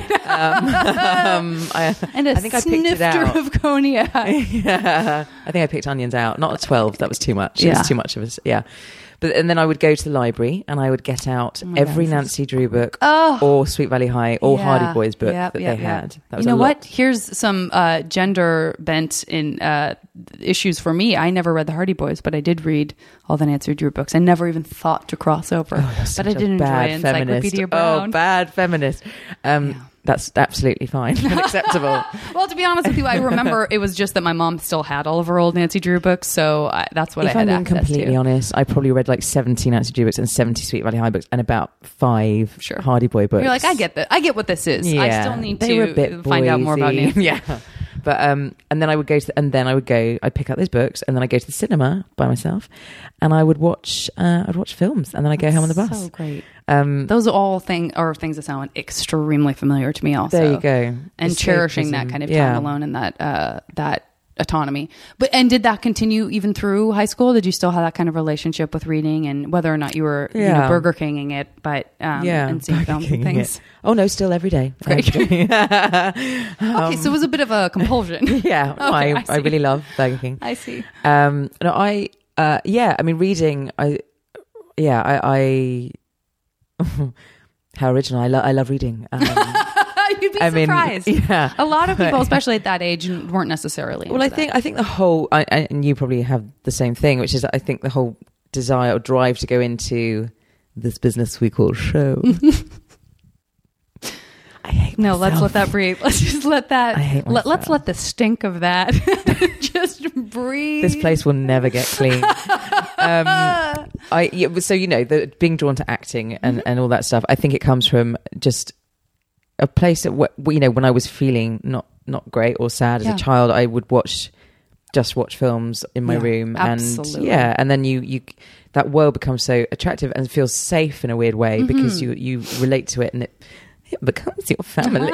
And a I think I picked it snifter out. of cognac. Yeah, I think I picked onions out. Not a 12. That was too much. It Yeah. was too much of us. Yeah. And then I would go to the library and I would get out every Nancy Drew book or Sweet Valley High or Hardy Boys book that they had. That was you know a lot. what? Here's some gender bent in issues for me. I never read the Hardy Boys, but I did read all the Nancy Drew books. I never even thought to cross over. But I did enjoy Encyclopedia Brown. Oh, bad feminist. That's absolutely fine and acceptable. Well, to be honest with you, I remember it was just that my mom still had all of her old Nancy Drew books, so that's what I had I'm access completely to. honest, I probably read like 70 Nancy Drew books and 70 Sweet Valley High books and about 5 Hardy Boy books. You're like, I get that. I get what this is. Yeah, I still need they were a bit to find out more about boysy. Nancy. Yeah. But and then I would go I'd pick up those books and then I'd go to the cinema by myself and I would watch films and then I'd go home on the bus. So great. Those are all things that sound extremely familiar to me also. There you go. And cherishing that kind of time alone and that autonomy. And did that continue even through high school? Did you still have that kind of relationship with reading and whether or not you were Burger Kinging it, but and seeing films and things? It. Oh no, still every day. Okay, so it was a bit of a compulsion. Yeah, Okay, I really love Burger King. I see. No, I mean reading. I how original. I love reading. You'd be surprised. Yeah, a lot of people, especially at that age, weren't necessarily. Well, I think the whole, and you probably have the same thing, which is I think the whole desire or drive to go into this business we call show. I hate myself. Let's let that breathe. Let's just let that. I hate myself. Let's let the stink of that just breathe. This place will never get clean. So the being drawn to acting and all that stuff. I think it comes from just a place that when I was feeling not great or sad as a child, I would watch films in my room, absolutely. and then you that world becomes so attractive and feels safe in a weird way because you relate to it and it becomes your family.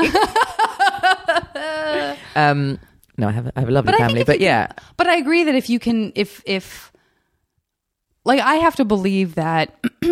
No, I have a lovely family, but But I agree that if you can, if like I have to believe that.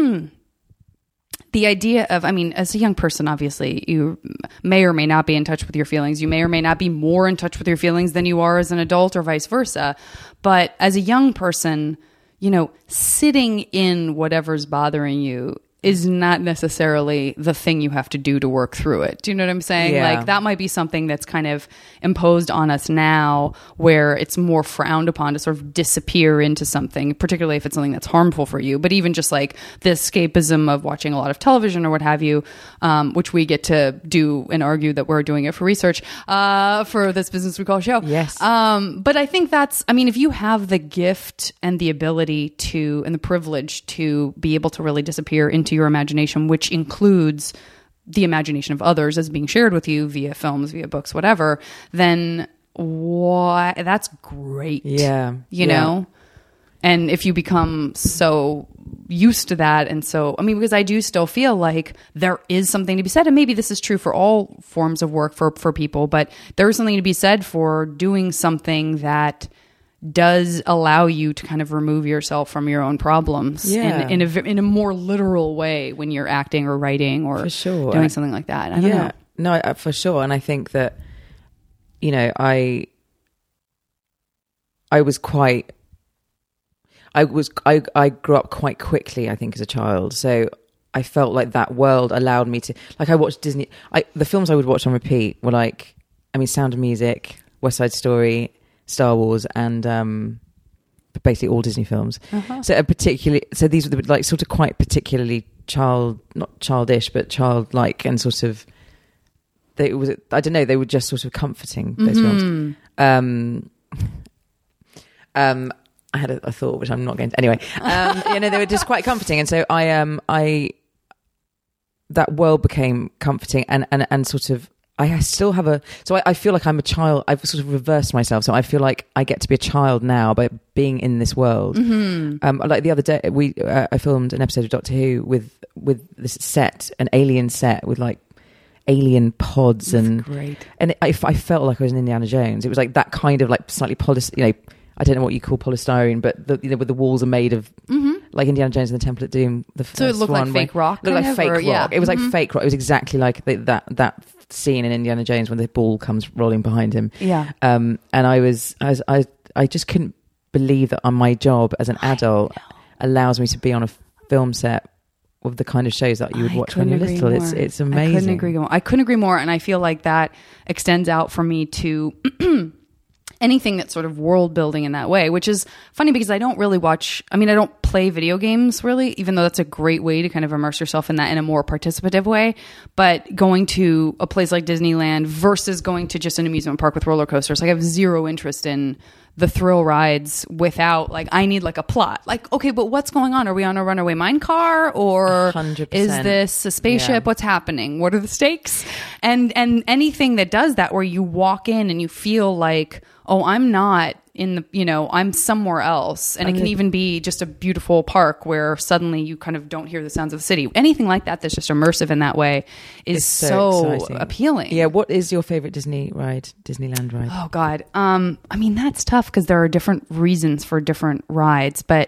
The idea of, as a young person, obviously, you may or may not be in touch with your feelings. You may or may not be more in touch with your feelings than you are as an adult or vice versa. But as a young person, sitting in whatever's bothering you is not necessarily the thing you have to do to work through it. Do you know what I'm saying? Yeah. Like that might be something that's kind of imposed on us now where it's more frowned upon to sort of disappear into something, particularly if it's something that's harmful for you. But even just like the escapism of watching a lot of television or what have you, which we get to do and argue that we're doing it for research, for this business we call show. Yes. But I think that's, if you have the gift and the ability to, and the privilege to be able to really disappear into your imagination, which includes the imagination of others as being shared with you via films, via books, whatever, then why? That's great. Yeah. You know? And if you become so used to that, and so, because I do still feel like there is something to be said, and maybe this is true for all forms of work for people, but there is something to be said for doing something that does allow you to kind of remove yourself from your own problems in a more literal way when you're acting or writing or doing something like that. I don't know. No, for sure. And I think that, I grew up quite quickly, I think, as a child. So I felt like that world allowed me to, like, I watched Disney. The films I would watch on repeat were like, Sound of Music, West Side Story, Star Wars, and basically all Disney films. So these were like sort of quite particularly not childish, but childlike, and sort of they were just sort of comforting, those films. I had a thought which I'm not going to anyway. They were just quite comforting, and so I that world became comforting, and sort of I still have so I feel like I'm a child. I've sort of reversed myself. So I feel like I get to be a child now by being in this world. Like the other day, I filmed an episode of Doctor Who with this set, an alien set with like alien pods. That's and great. And I felt like I was in Indiana Jones. It was like that kind of like slightly I don't know what you call polystyrene, but with the walls are made of like Indiana Jones and the Temple of Doom. The first So it looked like fake rock. It looked like fake rock. Yeah. It was like fake rock. It was exactly like that scene in Indiana Jones when the ball comes rolling behind him. Yeah. And I just couldn't believe that on my job as an adult allows me to be on a film set of the kind of shows that you would watch when you're little. It's amazing. I couldn't agree more. And I feel like that extends out for me to anything that's sort of world building in that way, which is funny because I don't play video games really, even though that's a great way to kind of immerse yourself in that in a more participative way. But going to a place like Disneyland versus going to just an amusement park with roller coasters, like I have zero interest in the thrill rides without like, I need like a plot. Like, okay, but what's going on? Are we on a runaway mine car or 100%. Is this a spaceship? Yeah. What's happening? What are the stakes? And anything that does that where you walk in and you feel like, oh, I'm not in the, I'm somewhere else. And it can even be just a beautiful park where suddenly you kind of don't hear the sounds of the city. Anything like that that's just immersive in that way is so appealing. Yeah. What is your favorite Disneyland ride? Oh God. I mean, that's tough because there are different reasons for different rides, but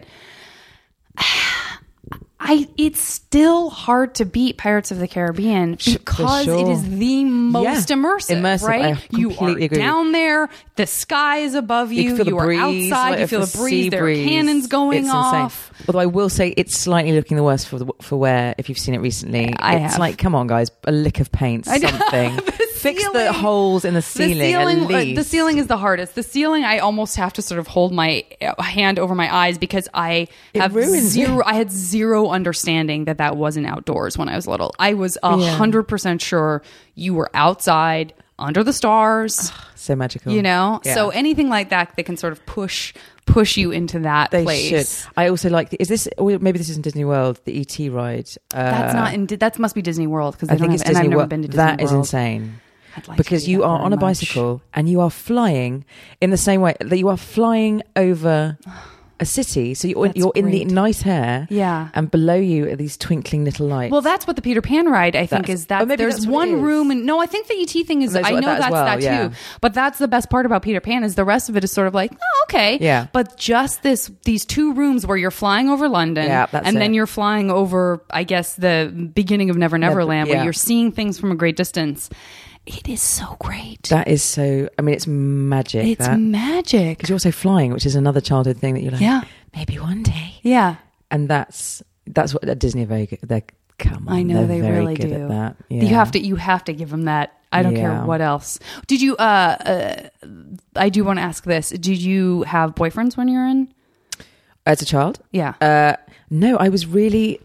it's still hard to beat Pirates of the Caribbean because it is the most immersive, right? You are down there, the sky is above you, you are outside, you feel the breeze, there are cannons going off. Although I will say it's slightly looking the worst for Where, if you've seen it recently. It's like, come on guys, a lick of paint, something. Fix the holes in the ceiling at least. The ceiling is the hardest. The ceiling, I almost have to sort of hold my hand over my eyes because I had zero understanding that wasn't outdoors when I was little. I was 100% sure you were outside under the stars. So magical. So anything like that can sort of push you into that place. Should. I also like maybe this isn't Disney World, the ET ride. That's not that must be Disney World because I think it's Disney I've never World. been to Disney World. That is insane. Because you are on a bicycle and you are flying in the same way that you are flying over a city. So you're in the nice hair, and below you are these twinkling little lights. Well, that's what the Peter Pan ride I think is. That there's one room, and no, I think the ET thing is. I know that's that too. But that's the best part about Peter Pan is the rest of it is sort of like, oh, okay, yeah. But just these two rooms where you're flying over London, and then you're flying over, I guess, the beginning of Neverland, where you're seeing things from a great distance. It is so great. That is so. I mean, it's magic. It's magic because you're also flying, which is another childhood thing that you're like, maybe one day. Yeah, and that's what Disney are very good. Come on, I know they very really good do. At that. Yeah. You have to give them that. I don't care what else. Did you? I do want to ask this. Did you have boyfriends when you were in? As a child? Yeah. No, I was really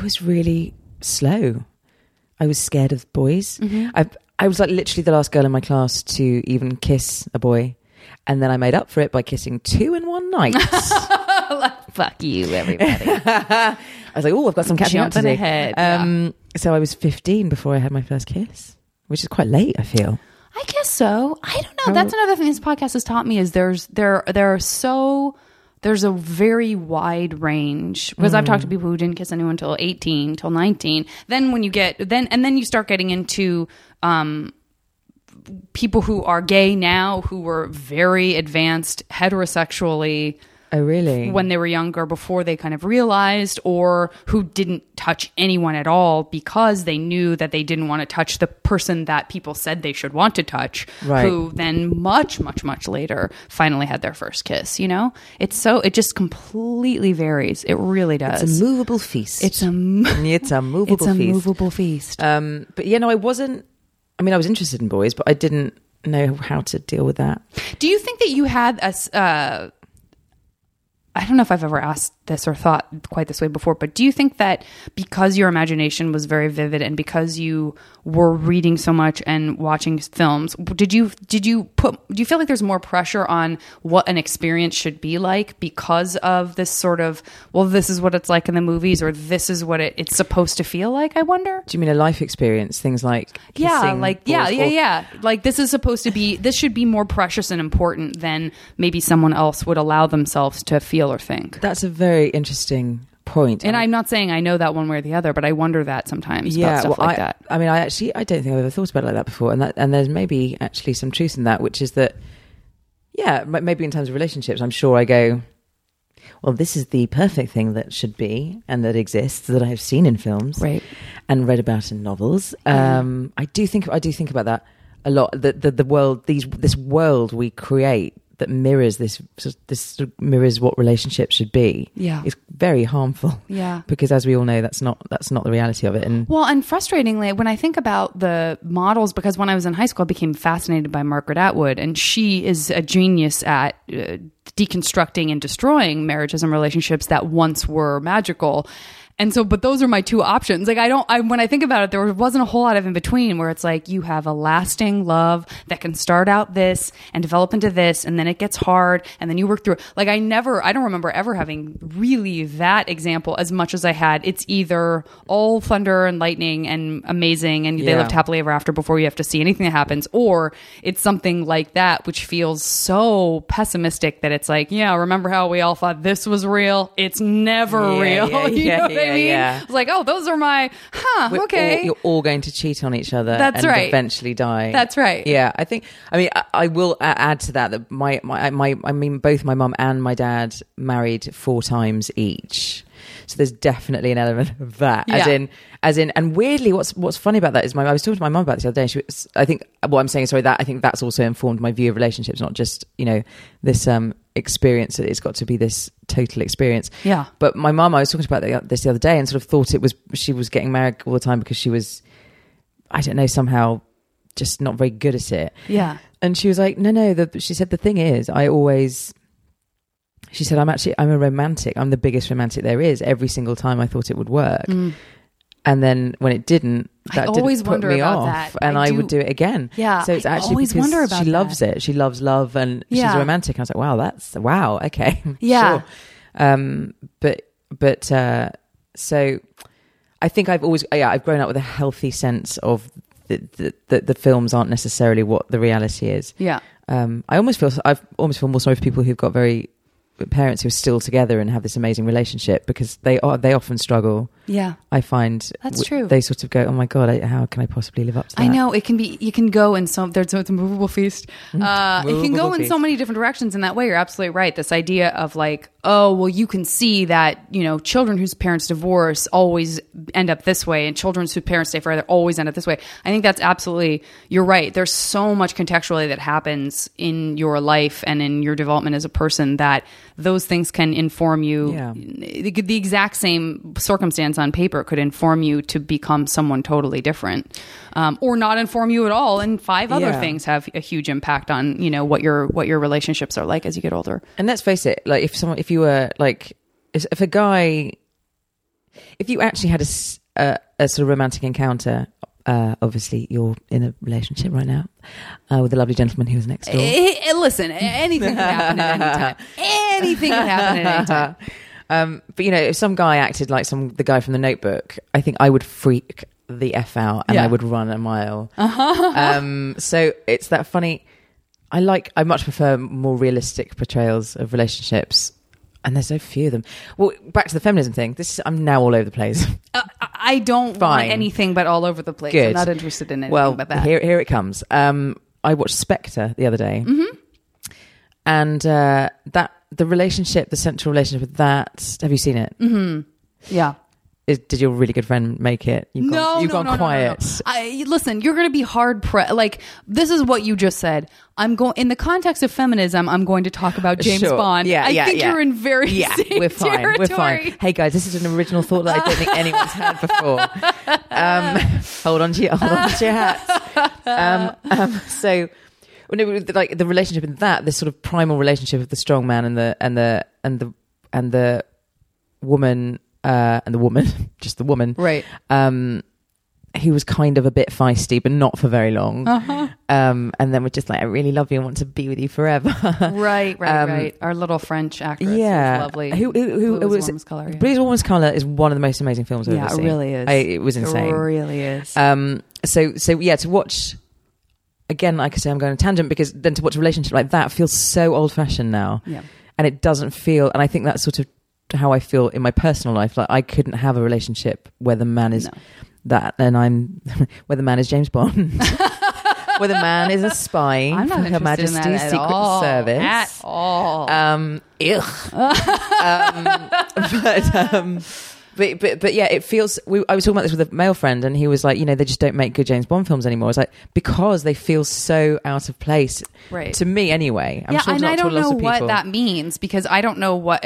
slow. I was scared of boys. Mm-hmm. I was like literally the last girl in my class to even kiss a boy. And then I made up for it by kissing 2 in one night. Fuck you, everybody. I was like, oh, I've got some catching up to do. Ahead, So I was 15 before I had my first kiss, which is quite late, I feel. I guess so. I don't know. That's another thing this podcast has taught me is there's a very wide range because I've talked to people who didn't kiss anyone until 18, till 19. Then when you you start getting into people who are gay now who were very advanced heterosexually. Oh, really? When they were younger, before they kind of realized, or who didn't touch anyone at all because they knew that they didn't want to touch the person that people said they should want to touch, right. Who then much, much, much later finally had their first kiss, It just completely varies. It really does. It's a movable feast. It's a movable feast. But I wasn't, I was interested in boys, but I didn't know how to deal with that. Do you think that you had I don't know if I've ever asked this or thought quite this way before, but do you think that because your imagination was very vivid and because you were reading so much and watching films, do you feel like there's more pressure on what an experience should be like because of this sort of, well, this is what it's like in the movies, or this is what it's supposed to feel like, I wonder? Do you mean a life experience? Things like kissing, like this is supposed to be, this should be more precious and important than maybe someone else would allow themselves to feel or think. That's a very interesting point. And I'm not saying I know that one way or the other, but I wonder that sometimes about stuff like that. I mean, I don't think I've ever thought about it like that before. And there's maybe actually some truth in that, which is that, yeah, maybe in terms of relationships, I'm sure I go, well, this is the perfect thing that should be and that exists, that I have seen in films, right, and read about in novels. I do think about that a lot. The world, this world we create that mirrors this mirrors what relationships should be. Yeah, is very harmful. Yeah, because as we all know, that's not the reality of it. And frustratingly, when I think about the models, because when I was in high school, I became fascinated by Margaret Atwood, and she is a genius at deconstructing and destroying marriages and relationships that once were magical. And so, but those are my two options. Like, when I think about it, there wasn't a whole lot of in between where it's like you have a lasting love that can start out this and develop into this, and then it gets hard, and then you work through it. Like, I don't remember ever having really that example as much as I had. It's either all thunder and lightning and amazing, and they lived happily ever after before you have to see anything that happens, or it's something like that, which feels so pessimistic that it's like, yeah, remember how we all thought this was real? It's never real. Yeah. It's like, oh, those are my, okay. You're all going to cheat on each other. That's and right. Eventually die. That's right. Yeah, I will add to that both my mum and my dad married 4 times each. So there's definitely an element of that. Yeah. As in, and weirdly, what's funny about that is I was talking to my mum about this the other day. I think that's also informed my view of relationships, not just, this experience that it's got to be this total experience. Yeah. But my mum, I was talking about this the other day and sort of thought she was getting married all the time because she was, I don't know, somehow just not very good at it. Yeah. And she was like, no, she said, the thing is, she said, I'm a romantic. I'm the biggest romantic there is. Every single time I thought it would work. Mm. And then when it didn't, that didn't put me off. And I would do it again. Yeah. So it's actually always because wonder about she loves it. She loves love and she's a romantic. And I was like, wow, okay. Yeah. Sure. So I think I've grown up with a healthy sense of the films aren't necessarily what the reality is. Yeah. I almost feel more sorry for people who've got parents who are still together and have this amazing relationship, because they often struggle. Yeah, I find that's true. They sort of go, oh my god, how can I possibly live up to that? I know, you can go in there's a movable feast. It can go in so many different directions in that way. You're absolutely right. This idea of like, oh, well, you can see that, children whose parents divorce always end up this way, and children whose parents stay forever always end up this way. I think that's absolutely, you're right. There's so much contextually that happens in your life and in your development as a person that those things can inform you. Yeah. The exact same circumstance on paper could inform you to become someone totally different, or not inform you at all. And 5 other things have a huge impact on, what your relationships are like as you get older. And let's face it, like if you actually had a sort of romantic encounter, obviously you're in a relationship right now with a lovely gentleman who was next door. Listen, anything can happen at any time. Anything can happen at any time. But if some guy acted like the guy from The Notebook, I think I would freak the F out and I would run a mile. So it's that funny. I much prefer more realistic portrayals of relationships, and there's so few of them. Well, back to the feminism thing. I'm now all over the place. I don't want anything but all over the place. Good. I'm not interested in anything but that. Here it comes. I watched Spectre the other day, and the central relationship with that. Have you seen it? Mm-hmm. Yeah. Did your really good friend make it? You've gone quiet. No. Listen, you're going to be hard pressed. Like, this is what you just said. I'm going in the context of feminism. I'm going to talk about James Bond. I think you're in very safe we're fine. territory. We're fine. Hey guys, this is an original thought that I don't think anyone's had before. Hold on to your hats. So, like the relationship in that, this sort of primal relationship of the strong man and the woman, and the woman, just the woman, right? He was kind of a bit feisty, but not for very long. And then we're just like, I really love you and want to be with you forever. right. Our little French actress, was lovely. Who Blue was Woman's Color? Blue is a Woman's Color is one of the most amazing films I've ever seen. Yeah, it really is. It was insane. It really is. So yeah, to watch again, like I say, I'm going on a tangent because then to watch a relationship like that feels so old fashioned now. Yeah, and it doesn't feel. And I think that's sort of how I feel in my personal life. Like I couldn't have a relationship where the man is. That and where the man is James Bond, where the man is a spy for Her Majesty's Secret Service at all. But yeah, it feels. I was talking about this with a male friend, and he was like, they just don't make good James Bond films anymore. It's like because they feel so out of place, right? To me, anyway. I'm sure and I don't know what that means because I don't know what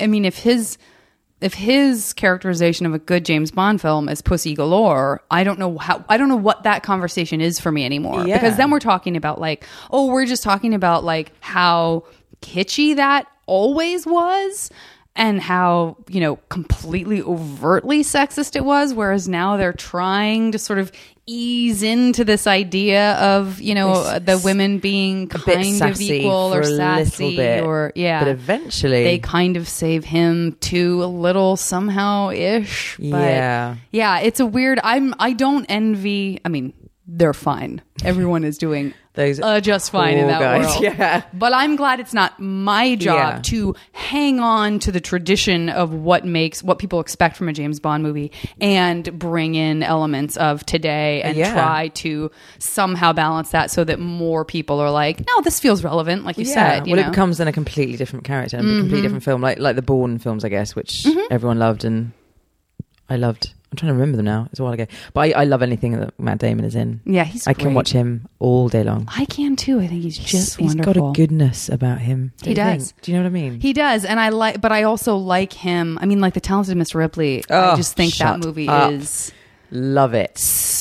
if his characterization of a good James Bond film is pussy galore, I don't know what that conversation is for me anymore. Yeah. Because then we're talking about like, we're just talking about like how kitschy that always was and how, completely overtly sexist it was. Whereas now they're trying to sort of ease into this idea of, the women being kind of equal or sassy or but eventually they kind of save him too a little somehow ish. But yeah, it's a weird, I don't envy, they're fine. Everyone is doing those just fine in that world. Yeah. But I'm glad it's not my job to hang on to the tradition of what people expect from a James Bond movie and bring in elements of today and try to somehow balance that so that more people are like, no, this feels relevant, like you said. It becomes then a completely different character and a completely different film, like the Bourne films, I guess, which everyone loved and I loved. I'm trying to remember them now. It's a while ago. But I love anything that Matt Damon is in. Yeah, he's I can watch him all day long. I can too. I think he's just wonderful. He's got a goodness about him. He does. Do you know what I mean? He does. And but I also like him. Like The Talented Mr. Ripley. I just think that movie is... Love it.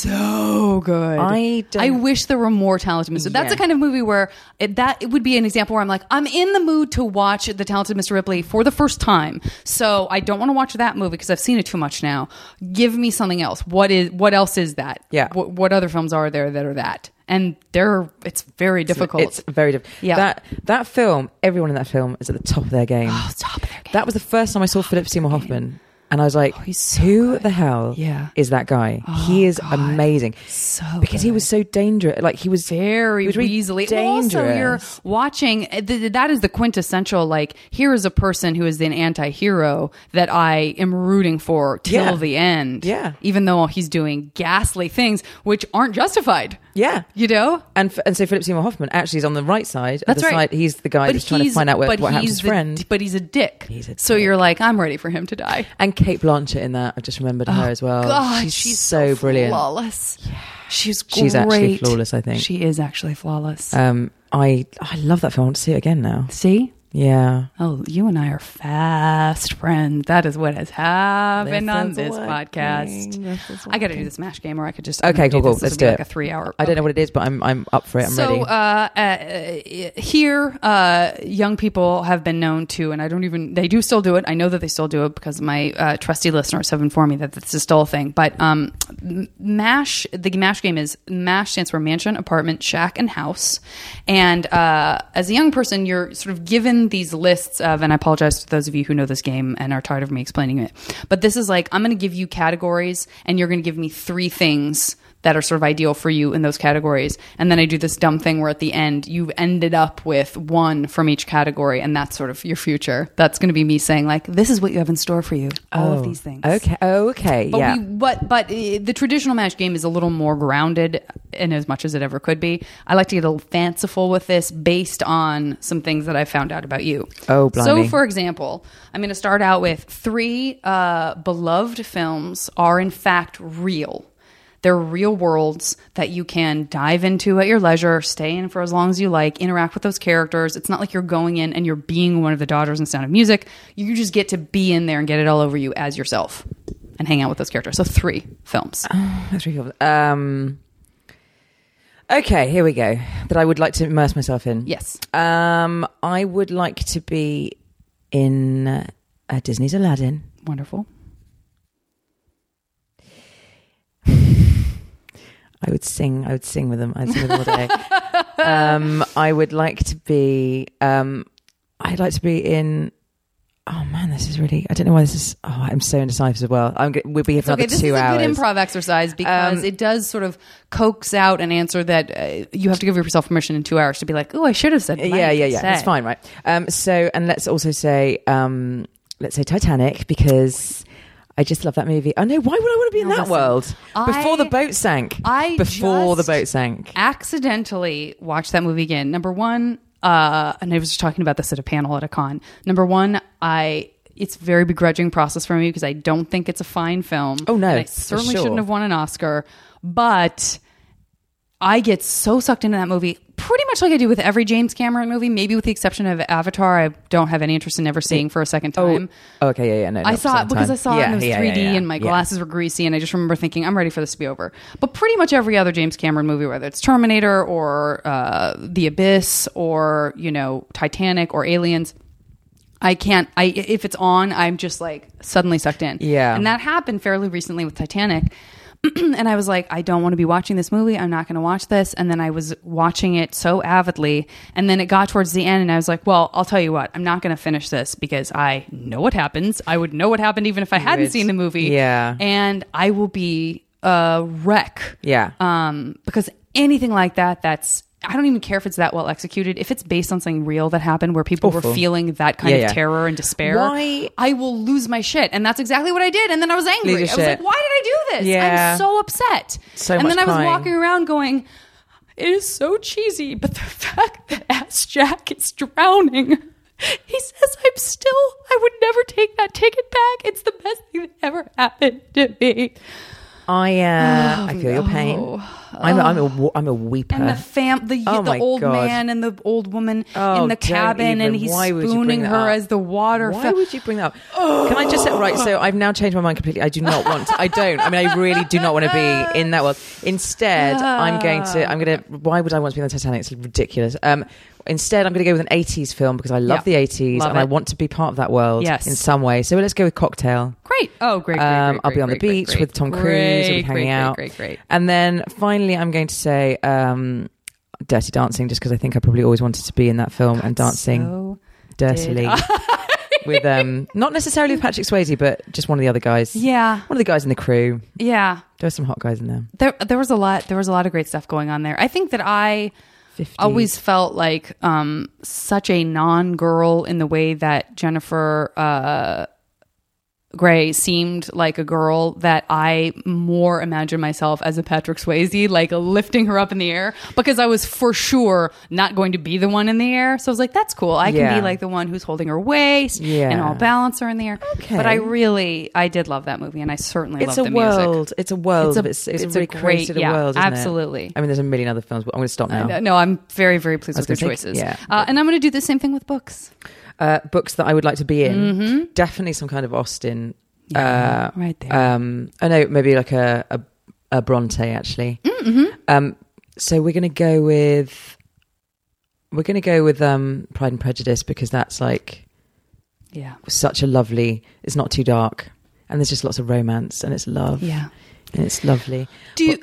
So good. I wish there were more Talented Mr. That's the kind of movie where it would be an example where I'm like, I'm in the mood to watch The Talented Mr. Ripley for the first time. So I don't want to watch that movie because I've seen it too much now. Give me something else. What else is that? Yeah. What other films are there that are that? And it's very difficult. It's very difficult. Yeah. That film, everyone in that film is at the top of their game. Oh, top of their game. That was the first time I saw Philip Seymour Hoffman. And I was like, who the hell is that guy? He is amazing. So because he was so dangerous. Like he was very weaselly. Dangerous. Also, you're watching, that is the quintessential, like, here is a person who is an anti-hero that I am rooting for till the end. Yeah. Even though he's doing ghastly things, which aren't justified. Yeah. And so Philip Seymour Hoffman actually is on the right side. That's right. Side, he's the guy that's trying to find out what happened to his friend. But he's a dick. So you're like, I'm ready for him to die. And Kate Blanchett in that, I just remembered her as well. God, she's so brilliant. Flawless. Yeah. She's great. She's actually flawless, I think. She is actually flawless. I love that film. I want to see it again now. See? Yeah. Oh, you and I are fast friends. That is what has happened on this podcast. I got to do this MASH game, or I could just cool. Let's do it. Like a 3-hour. I don't know what it is, but I'm up for it. I'm ready. Here, young people have been known to, and they do still do it. I know that they still do it because my trusty listeners have informed me that this is still a thing. But MASH, the MASH game MASH stands for Mansion, Apartment, Shack, and House. And as a young person, you're sort of given these lists of, and I apologize to those of you who know this game and are tired of me explaining it, but this is like, I'm going to give you categories and you're going to give me 3 things that are sort of ideal for you in those categories. And then I do this dumb thing where at the end you've ended up with 1 from each category, and that's sort of your future. That's going to be me saying like, this is what you have in store for you. All of these things. Okay. But the traditional MASH game is a little more grounded in as much as it ever could be. I like to get a little fanciful with this based on some things that I found out about you. Oh, blimey. So for example, I'm going to start out with 3 beloved films are in fact real. They're real worlds that you can dive into at your leisure, stay in for as long as you like, interact with those characters. It's not like you're going in and you're being one of the daughters in Sound of Music. You just get to be in there and get it all over you as yourself and hang out with those characters. So 3 films. That's really cool. Okay, here we go. That I would like to immerse myself in. Yes. I would like to be in Disney's Aladdin. Wonderful. I would sing with them. I'd sing with them all day. I would like to be. I'd like to be in. Oh man, this is really. I don't know why this is. Oh, I'm so indecisive as well. We'll be here for another 2 hours. This is a good improv exercise because it does sort of coax out an answer that you have to give yourself permission in 2 hours to be like, oh, I should have said. Yeah. That's fine, right? So, and let's also say, let's say Titanic because I just love that movie. Oh no, why would I want to be in that world? Before the boat sank. Before the boat sank. Accidentally watched that movie again. Number one. And I was just talking about this at a panel at a con. Number one, it's a very begrudging process for me because I don't think it's a fine film. Oh no, and I certainly shouldn't have won an Oscar, but I get so sucked into that movie, pretty much like I do with every James Cameron movie, maybe with the exception of Avatar. I don't have any interest in ever seeing for a second time. Oh, okay, yeah. No, I saw it because I saw it and it was 3D and my glasses were greasy and I just remember thinking, I'm ready for this to be over. But pretty much every other James Cameron movie, whether it's Terminator or The Abyss or, Titanic or Aliens, if it's on, I'm just like suddenly sucked in. Yeah. And that happened fairly recently with Titanic. And I was like, I don't want to be watching this movie. I'm not going to watch this. And then I was watching it so avidly. And then it got towards the end and I was like, well, I'll tell you what, I'm not going to finish this because I know what happens. I would know what happened even if I hadn't seen the movie. Yeah. And I will be a wreck. Yeah. Because anything like that, I don't even care if it's that well executed. If it's based on something real that happened where people were feeling that kind of terror and despair, I will lose my shit. And that's exactly what I did. And then I was angry. I was like, why did I do this? Yeah. I'm so upset. And then I was walking around going, it is so cheesy, but the fact that as Jack is drowning, he says, I would never take that ticket back. It's the best thing that ever happened to me. I feel your pain. I'm a weeper. And the old man and the old woman in the cabin, and he's spooning her as the water. Why would you bring that up? Can I just say, right? So I've now changed my mind completely. I do not want. I don't. I mean, I really do not want to be in that world. Instead, I'm going to. Why would I want to be on the Titanic? It's ridiculous. Instead, I'm going to go with an 80s film because I love the 80s and I want to be part of that world in some way. So let's go with Cocktail. Great. Oh, great. I'll be on the beach with Tom Cruise. We'll be hanging out. Great. And then finally, I'm going to say Dirty Dancing just because I think I probably always wanted to be in that film and dancing so dirtily. With not necessarily with Patrick Swayze, but just one of the other guys. Yeah. One of the guys in the crew. Yeah. There's some hot guys in there. There was a lot of great stuff going on there. I think that I 50s. Always felt like such a non-girl in the way that Jennifer Grey seemed like a girl, that I more imagined myself as a Patrick Swayze, like lifting her up in the air, because I was for sure not going to be the one in the air. So I was like, that's cool. I can be like the one who's holding her waist and I'll balance her in the air. Okay. But I did love that movie, and I certainly love the music. It's a world. It's really created a world, isn't absolutely. It? I mean, there's a million other films, but I'm going to stop now. No, I'm very, very pleased with your choices. Yeah. And I'm going to do the same thing with books. Books that I would like to be in. Mm-hmm. Definitely some kind of Austen. Right there. I know, maybe like a Bronte, actually. Mm-hmm. So we're going to go with Pride and Prejudice, because that's like such a lovely. It's not too dark, and there's just lots of romance, and it's love. Yeah, and it's lovely. Do you,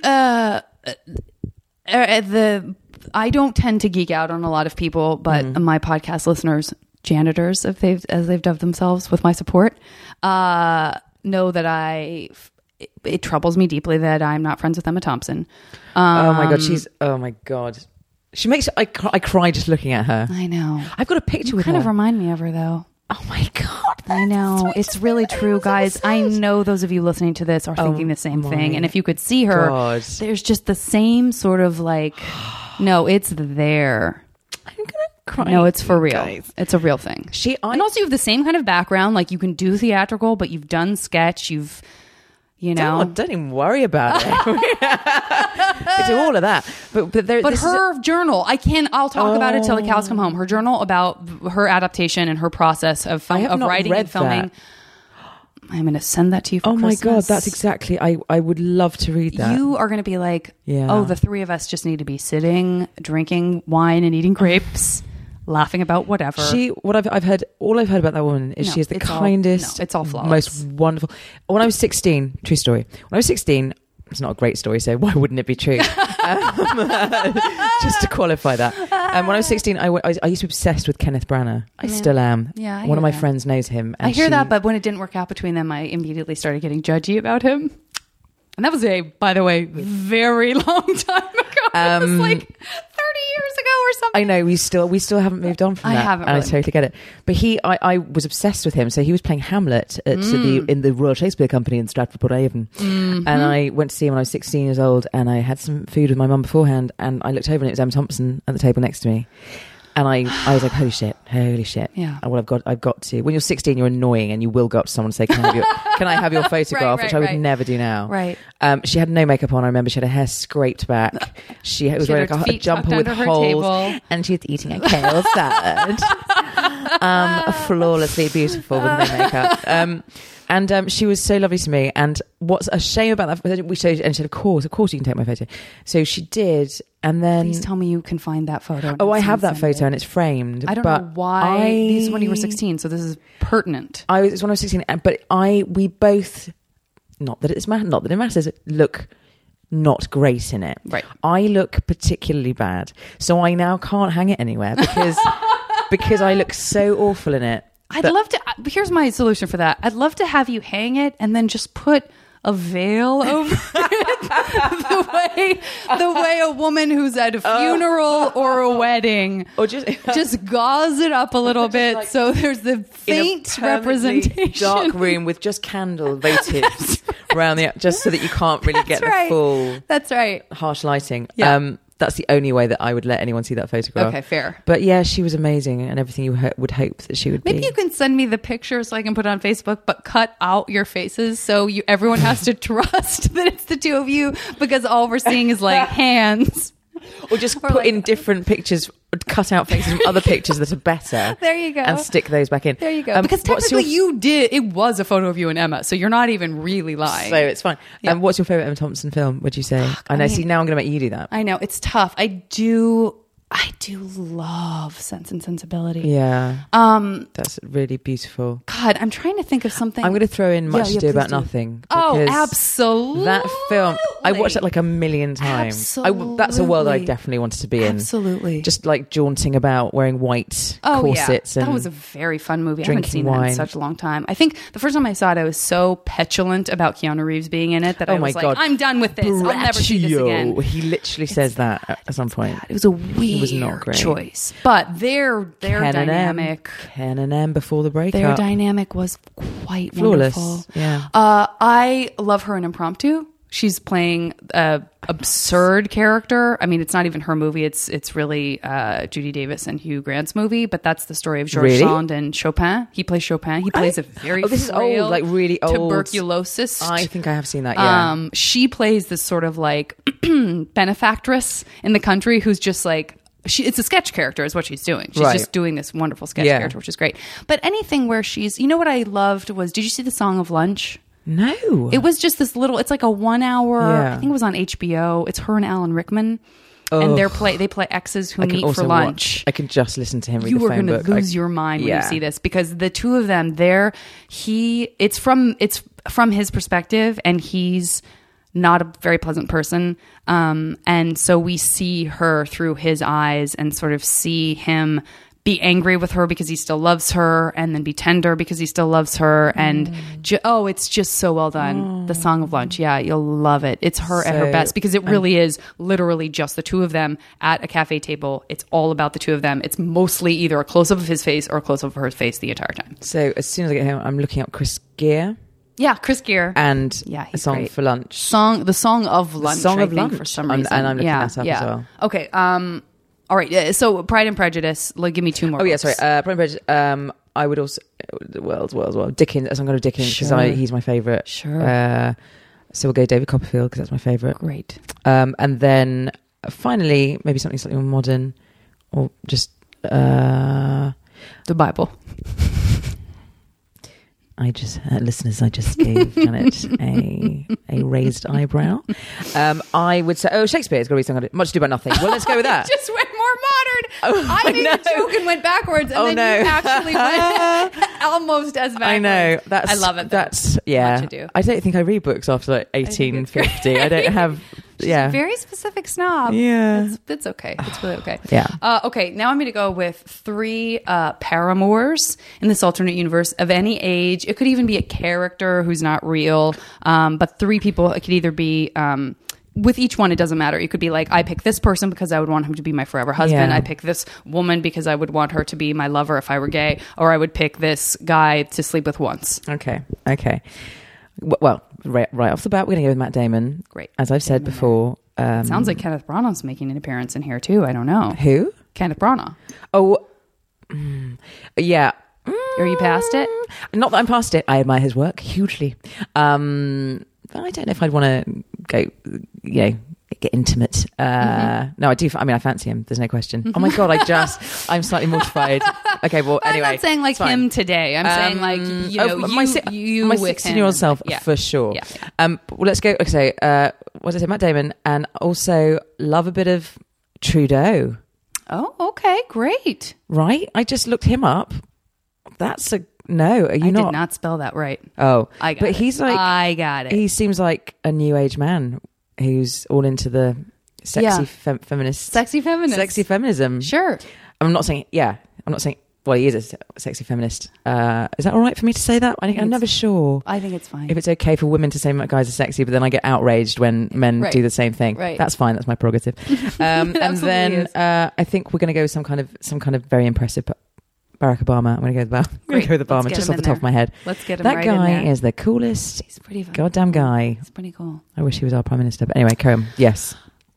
I don't tend to geek out on a lot of people, but my podcast listeners, janitors, as they've dubbed themselves with my support, know that it troubles me deeply that I'm not friends with Emma Thompson. Oh my god, she makes I cry just looking at her. I know. I've got a picture with her. Kind of remind me of her though. Oh my god, I know. It's really true, guys. I know those of you listening to this are thinking the same thing, and if you could see her, there's just the same sort of like, no, it's there. I'm gonna cry. No, it's for real. Guys. It's a real thing. And also you have the same kind of background. Like, you can do theatrical, but you've done sketch. Don't even worry about it. I do all of that. But her journal, I'll talk about it till the cows come home. Her journal about her adaptation and her process of writing and filming. That. I'm going to send that to you for Christmas. My God, that's exactly, I would love to read that. You are going to be like, the three of us just need to be sitting, drinking wine and eating grapes. laughing about whatever. I've heard about that woman is she is the kindest, it's all flawless. most wonderful. When I was 16, true story. When I was 16, it's not a great story, so why wouldn't it be true? Just to qualify that. When I was 16, I used to be obsessed with Kenneth Branagh. I still am. Yeah, one of my friends knows him. And I hear that, but when it didn't work out between them, I immediately started getting judgy about him. And that was by the way, very long time ago. It was like 30 years ago or something. I know, we still haven't moved on from that. I haven't. And really. I totally get it. But I was obsessed with him. So he was playing Hamlet in the Royal Shakespeare Company in Stratford-upon-Avon. Mm-hmm. And I went to see him when I was 16 years old, and I had some food with my mum beforehand, and I looked over and it was Emma Thompson at the table next to me. And I was like, holy shit. Yeah. Well, I've got to. When you're 16, you're annoying, and you will go up to someone and say, can I have your photograph? Which I would never do now. Right. She had no makeup on. I remember she had her hair scraped back. She was wearing like a jumper with holes, and she was eating a kale salad. Flawlessly beautiful with no makeup. And she was so lovely to me. And what's a shame about that, we showed, and she said, of course you can take my photo. So she did. And then, please tell me you can find that photo. Oh, I have that photo and it's framed. I don't know why. This is when you were 16, so this is pertinent. It's when I was 16, but we both, not that it matters, look not great in it. Right. I look particularly bad. So I now can't hang it anywhere because I look so awful in it. I'd love to. Here's my solution for that. I'd love to have you hang it and then just put a veil over it, the way a woman who's at a funeral or a wedding, or just gauze it up a little bit, like, so there's the faint representation. Dark room with just candle votives around just so that you can't really get the full. That's right. Harsh lighting. Yeah. That's the only way that I would let anyone see that photograph. Okay, fair. But yeah, she was amazing, and everything you would hope that she would be. Maybe you can send me the picture so I can put it on Facebook, but cut out your faces so everyone has to trust that it's the two of you, because all we're seeing is like hands. Or just put in different pictures, cut out faces from other pictures that are better. There you go. And stick those back in. There you go. Because technically it was a photo of you and Emma, so you're not even really lying. So it's fine. Yeah. What's your favourite Emma Thompson film, would you say? I know, see, now I'm going to make you do that. I know, it's tough. I do love Sense and Sensibility. Yeah. That's really beautiful. God, I'm trying to think of something. I'm going to throw in Much Ado About Nothing. Oh, absolutely. That film, I watched it like a million times. Absolutely. That's a world I definitely wanted to be in. Absolutely. Just like jaunting about, wearing white corsets. Yeah. And that was a very fun movie. I haven't seen wine. that in such a long time. I think the first time I saw it, I was so petulant about Keanu Reeves being in it that I was like, I'm done with this. I'll never see this again. He literally says that at some point. It was a weird choice. But their dynamic. Ken and M before the breakup. Their dynamic was quite flawless. Wonderful. Yeah. I love her in Impromptu. She's playing a absurd character. I mean, it's not even her movie. It's really Judy Davis and Hugh Grant's movie, but that's the story of Georges Sand and Chopin. He plays Chopin. He plays a very this is old, like really old tuberculosis. I think I have seen that, yeah. She plays this sort of like benefactress in the country who's just like, it's a sketch character is what she's doing. She's just doing this wonderful sketch character, which is great. But anything where she's, you know what I loved was, did you see The Song of Lunch? No. It was just this little, it's like a 1 hour, I think it was on HBO. It's her and Alan Rickman. And they play exes who meet for lunch. I can just listen to him read the phone book. You are going to lose your mind when you see this, because the two of them, it's from his perspective, and he's not a very pleasant person. And so we see her through his eyes and sort of see him be angry with her because he still loves her, and then be tender because he still loves her. And it's just so well done. The Song of Lunch. Yeah, you'll love it. It's her at her best, because it really is literally just the two of them at a cafe table. It's all about the two of them. It's mostly either a close-up of his face or a close-up of her face the entire time. So as soon as I get home, I'm looking up Chris Gere. Yeah, Chris Gere. And A Song great. For Lunch. The Song of Lunch. The Song of Lunch. Lunch. For some reason. And I'm looking that up as well. Okay. All right. So Pride and Prejudice. Give me two more. Oh, yeah, sorry. Pride and Prejudice. I would also... Well. Dickens. As I'm going to Dickens, because he's my favourite. Sure. So we'll go David Copperfield, because that's my favourite. Great. And then finally, maybe something slightly more modern, or just... the Bible. I just gave Janet a raised eyebrow. I would say, Shakespeare has got to be something. Much Ado About Nothing. Well, let's go with that. Just went more modern. I made a joke and went backwards, and then you actually went almost as backwards. I know. I love it. Though. That's yeah. Much ado. I don't think I read books after like 1850. I don't have. She's yeah. a very specific snob. Yeah. It's okay. It's really okay. Yeah. Okay, now I'm going to go with 3 paramours in this alternate universe of any age. It could even be a character who's not real, but 3 people. It could either be... with each one, it doesn't matter. You could be like, I pick this person because I would want him to be my forever husband. Yeah. I pick this woman because I would want her to be my lover if I were gay. Or I would pick this guy to sleep with once. Okay. Well, right off the bat, we're going to go with Matt Damon. Great. As I've said before. It sounds like Kenneth Branagh's making an appearance in here too. I don't know. Who? Kenneth Branagh. Oh, yeah. Are you past it? Not that I'm past it. I admire his work hugely. But I don't know if I'd want to go, get intimate. No, I do. I mean, I fancy him. There's no question. Oh my God, I'm slightly mortified. Okay, well, anyway. I'm not saying like him today. I'm saying like, my you with 16-year-old self, for sure. Yeah. Well, let's go. Okay, what did I say? Matt Damon, and also love a bit of Trudeau. Oh, okay, great. Right? I just looked him up. That's a... No, are you not? I did not spell that right. Oh. I got it. He's like... I got it. He seems like a new age man who's all into the sexy feminist... Sexy feminist. Sexy feminism. Sure. I'm not saying... Well, he is a sexy feminist. Is that all right for me to say that? I'm never sure. I think it's fine. If it's okay for women to say guys are sexy, but then I get outraged when men do the same thing. Right. That's fine. That's my prerogative. And then I think we're going to go with some kind of very impressive... Barack Obama. I'm going to go with Obama just off the top of my head. Let's get him that right in there. That guy is the coolest He's pretty goddamn guy. He's pretty cool. I wish he was our prime minister. But anyway, carry on. Yes.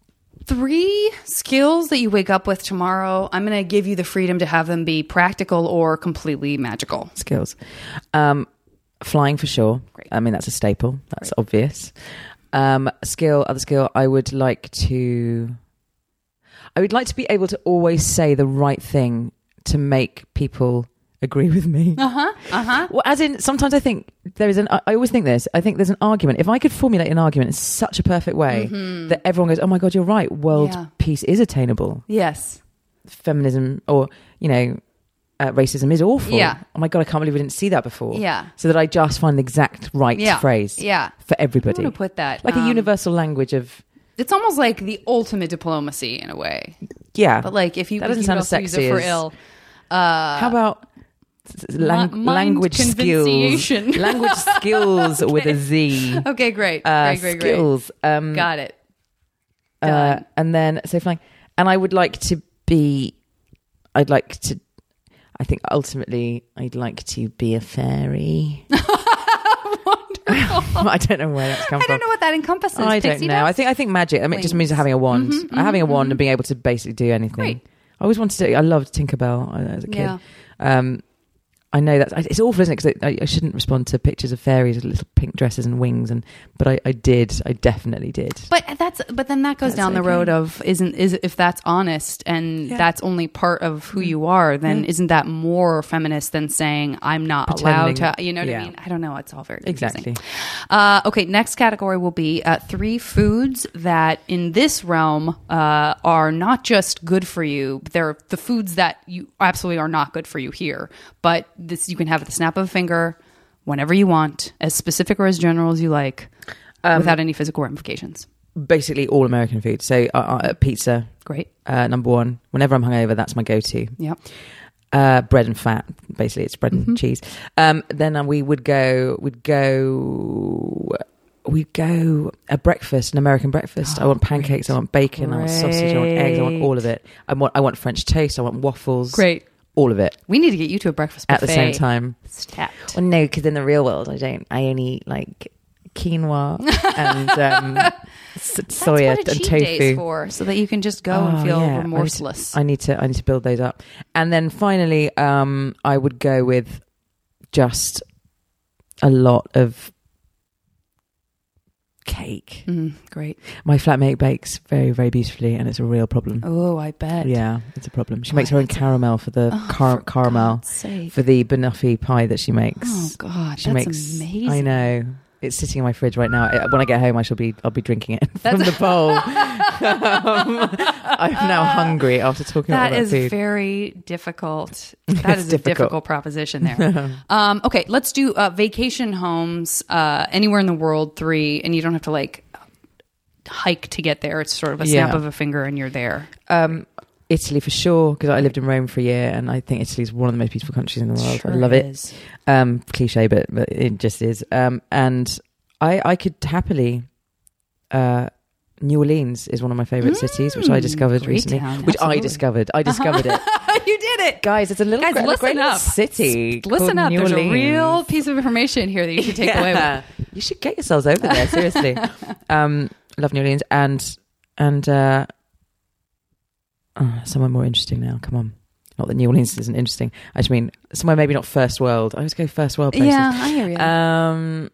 3 skills that you wake up with tomorrow. I'm going to give you the freedom to have them be practical or completely magical. Skills. Flying for sure. Great. I mean, that's a staple. That's obvious. Other skill, I would like to be able to always say the right thing to make people agree with me. Well, as in, sometimes I think I always think this. I think there's an argument. If I could formulate an argument in such a perfect way that everyone goes, "Oh my God, you're right. World peace is attainable." Yes. Feminism or racism is awful. Yeah. Oh my God, I can't believe we didn't see that before. Yeah. So that I just find the exact right phrase. Yeah. For everybody. I'm going to put that like a universal language of. It's almost like the ultimate diplomacy in a way. Yeah. But like if you doesn't sound as sexy use it for ill. How about language skills? Language skills with a Z. Okay, great. Skills. Got it. Done. And then so flying. And I think ultimately I'd like to be a fairy. I don't know where that's come from. I don't know what that encompasses. I don't know. I think magic. I mean, it just means having a wand. Having a wand and being able to basically do anything. Great. I always wanted to. I loved Tinkerbell as a kid. Yeah. I know that it's awful, isn't it? Because I shouldn't respond to pictures of fairies with little pink dresses and wings, but I did. I definitely did. But then that goes down the road of is if that's honest and that's only part of who you are, then isn't that more feminist than saying I'm not allowed to? You know what I mean? I don't know. It's all very confusing. Exactly. Okay, next category will be 3 foods that in this realm are not just good for you. But they're the foods that you absolutely are not good for you here, but this you can have at the snap of a finger whenever you want, as specific or as general as you like, without any physical ramifications. Basically all American food. So pizza. Great. Number 1. Whenever I'm hungover, that's my go-to. Yep. Bread and fat. Basically it's bread and cheese. Then we would go a breakfast, an American breakfast. I want pancakes, great. I want bacon, great. I want sausage, I want eggs, I want all of it. I want French toast, I want waffles. Great. All of it. We need to get you to a breakfast buffet. At the same time. Stat. Well, no, because in the real world, I only like quinoa and soya and tofu. That's what a cheat day is for, so that you can just go and feel remorseless. I need to build those up. And then finally, I would go with just a lot of cake. Great. My flatmate bakes very, very beautifully, and it's a real problem. Oh, I bet. Yeah, it's a problem. She makes her own caramel for the caramel for the banoffee pie that she makes. Oh God, that's amazing. I know. It's sitting in my fridge right now. When I get home, I'll be drinking it from the bowl. I'm now hungry after talking about that food. That is very difficult. That is a difficult proposition there. Okay, let's do vacation homes anywhere in the world, 3, and you don't have to like hike to get there. It's sort of a snap of a finger and you're there. Italy for sure, because I lived in Rome for a year, and I think Italy is one of the most beautiful countries in the world. Sure I love is. it. Cliche, but it just is. And I could happily. New Orleans is one of my favourite cities, which I discovered recently. Town, which absolutely. I discovered it. You did it, guys. It's a little great little city. Listen up. New There's Orleans. a real piece of information here that you should take away. You should get yourselves over there. Seriously, love New Orleans and somewhere more interesting now. Come on. Not that New Orleans isn't interesting. I just mean somewhere maybe not first world. I always go first world places. Yeah, I hear you.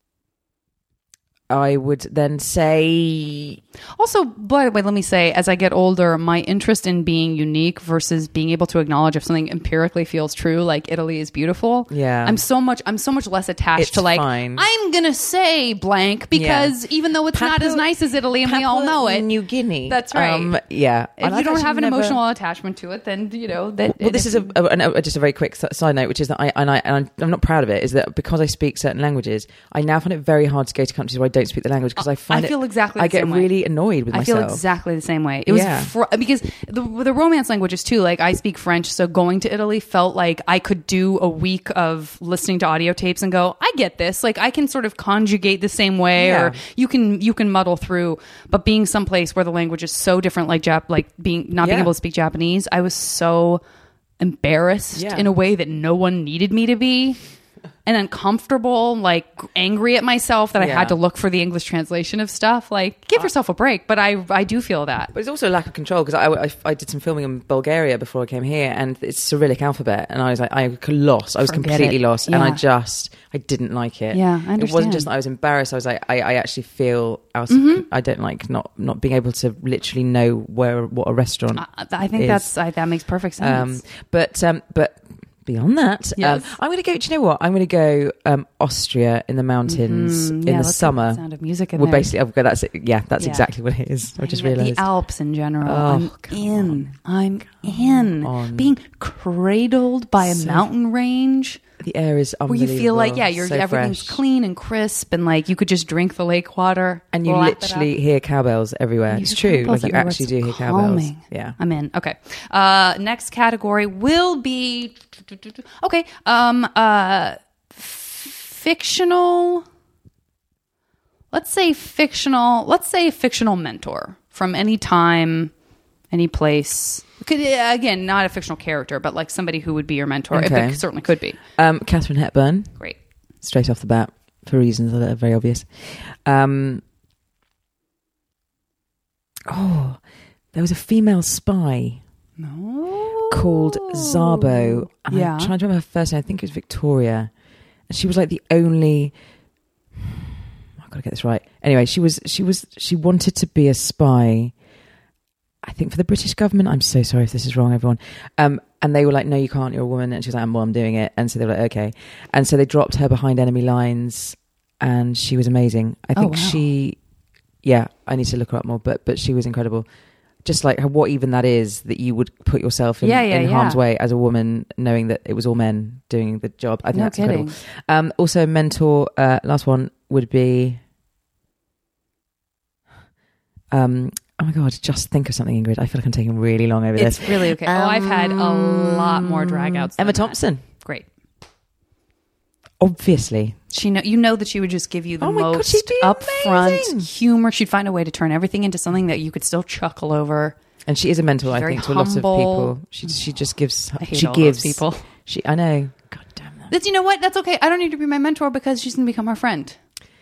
I would then say... Also, by the way, let me say, as I get older, my interest in being unique versus being able to acknowledge if something empirically feels true, like Italy is beautiful. Yeah. I'm so much less attached to like, fine. I'm going to say blank because even though it's not as nice as Italy and we all know it. New Guinea. That's right. Yeah. If you don't have an emotional attachment to it, then, you know. That. Well, this is just a very quick side note, which is that I'm not proud of it, is that because I speak certain languages, I now find it very hard to go to countries where I don't speak the language because I feel exactly the same way. I get really annoyed with myself. I feel exactly the same way. It was because the Romance languages too, like I speak French, so going to Italy felt like I could do a week of listening to audio tapes and go, I get this. Like I can sort of conjugate the same way, or you can muddle through. But being someplace where the language is so different, like being able to speak Japanese, I was so embarrassed in a way that no one needed me to be. And uncomfortable, like angry at myself that I had to look for the English translation of stuff. Like, give yourself a break. But I do feel that. But it's also a lack of control because I did some filming in Bulgaria before I came here, and it's Cyrillic alphabet, and I was like, I was completely lost, and I didn't like it. Yeah, I understand. It wasn't just that I was embarrassed. I was like, I actually feel out of, I don't like not being able to literally know what a restaurant. I think that makes perfect sense. But beyond that, I'm going to go. Do you know what? I'm going to go Austria in the mountains in the summer. Sound of music in well, there. basically, that's it. Yeah, that's exactly what it is. I just realised the Alps in general. I'm in. Being cradled by a mountain range. The air is unbelievable. Where you feel like everything's fresh. Clean and crisp, and like you could just drink the lake water, and you literally hear cowbells everywhere. It's true, like you actually do hear cowbells. Yeah, I'm in. Okay, next category will be fictional. Let's say fictional mentor from any time, any place. Could, again, not a fictional character, but like somebody who would be your mentor. Okay. It certainly could be. Katharine Hepburn. Great. Straight off the bat, for reasons that are very obvious. There was a female spy. Called Szabo. And I'm trying to remember her first name. I think it was Victoria. And she was like the only... I've got to get this right. Anyway, she wanted to be a spy... I think for the British government. I'm so sorry if this is wrong, everyone. And they were like, no, you can't, you're a woman. And she was like, well, I'm doing it. And so they were like, okay. And so they dropped her behind enemy lines, and she was amazing. I think I need to look her up more, but she was incredible. Just like what even that is, that you would put yourself in harm's way as a woman, knowing that it was all men doing the job. I think that's incredible. Also, mentor, last one would be... oh my God, just think of something, Ingrid. I feel like I'm taking really long over this. It's really okay. I've had a lot more drag-outs than Emma Thompson. Great. Obviously. You know that she would just give you the most upfront humor. She'd find a way to turn everything into something that you could still chuckle over. And she is a mentor, I think, to a lot of people. She just gives... Those people. I know. God damn that. You know what? That's okay. I don't need to be my mentor because she's going to become our friend.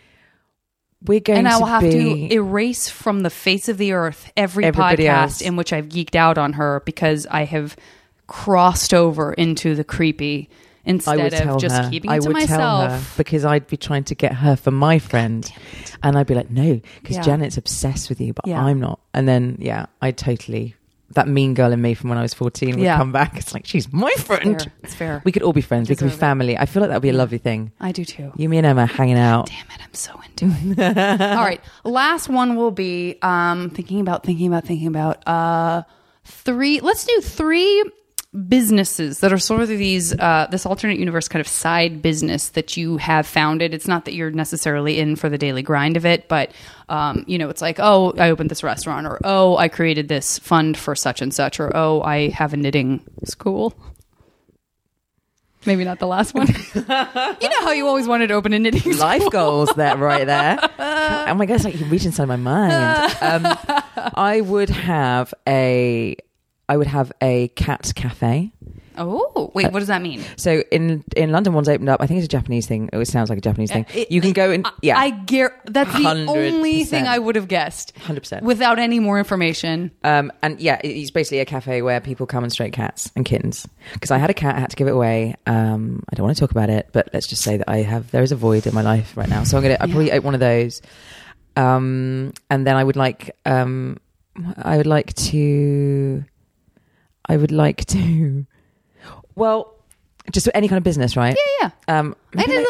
I will have to erase from the face of the earth everybody podcast else in which I've geeked out on her because I have crossed over into the creepy instead of just keeping it to myself. Tell her because I'd be trying to get her for my friend, and I'd be like, no, because Janet's obsessed with you, but I'm not. And then, I totally... that mean girl in me from when I was 14 would come back. It's like, she's my friend. It's fair. We could all be friends. We could be family. I feel like that would be a lovely thing. I do too. You, me and Emma hanging out. Damn it, I'm so into it. All right. Last one will be thinking about three. Let's do 3 businesses that are sort of these this alternate universe kind of side business that you have founded. It's not that you're necessarily in for the daily grind of it, but it's like, oh, I opened this restaurant, or oh, I created this fund for such and such, or oh, I have a knitting school. Maybe not the last one. You know how you always wanted to open a knitting school. Life goals there, right there. Oh my God, it's like you reach inside my mind. I would have a cat cafe. Oh, wait, what does that mean? So in London, one's opened up. I think it's a Japanese thing. It sounds like a Japanese thing. You can go in. Yeah, that's the 100%. Only thing I would have guessed. 100%. Without any more information. And yeah, it's basically a cafe where people come and stroke cats and kittens. Because I had a cat, I had to give it away. I don't want to talk about it, but let's just say that there is a void in my life right now. So I'll probably open one of those. And then I would like to. Well, just any kind of business, right? Yeah. I'm going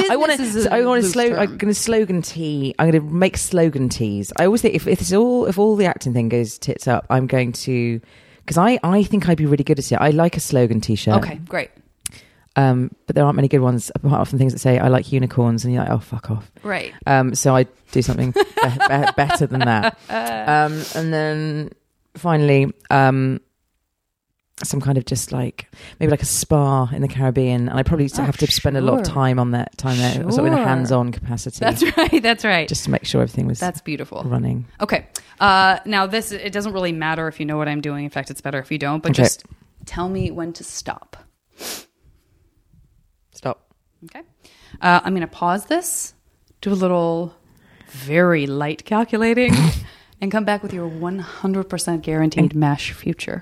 to slogan tee. I'm going to make slogan tees. I always think if all the acting thing goes tits up, I'm going to, because I think I'd be really good at it. I like a slogan t-shirt. Okay, great. But there aren't many good ones apart from things that say I like unicorns, and you're like, oh, fuck off. Right. So I do something better than that. And then finally, some kind of just like maybe like a spa in the Caribbean, and I probably have to spend a lot of time there, sort of in a hands-on capacity. That's right. Just to make sure everything was beautiful running. Okay. Now it doesn't really matter if you know what I'm doing. In fact, it's better if you don't. But just tell me when to stop. Stop. Okay. I'm going to pause this, do a little very light calculating, and come back with your 100% guaranteed MASH future.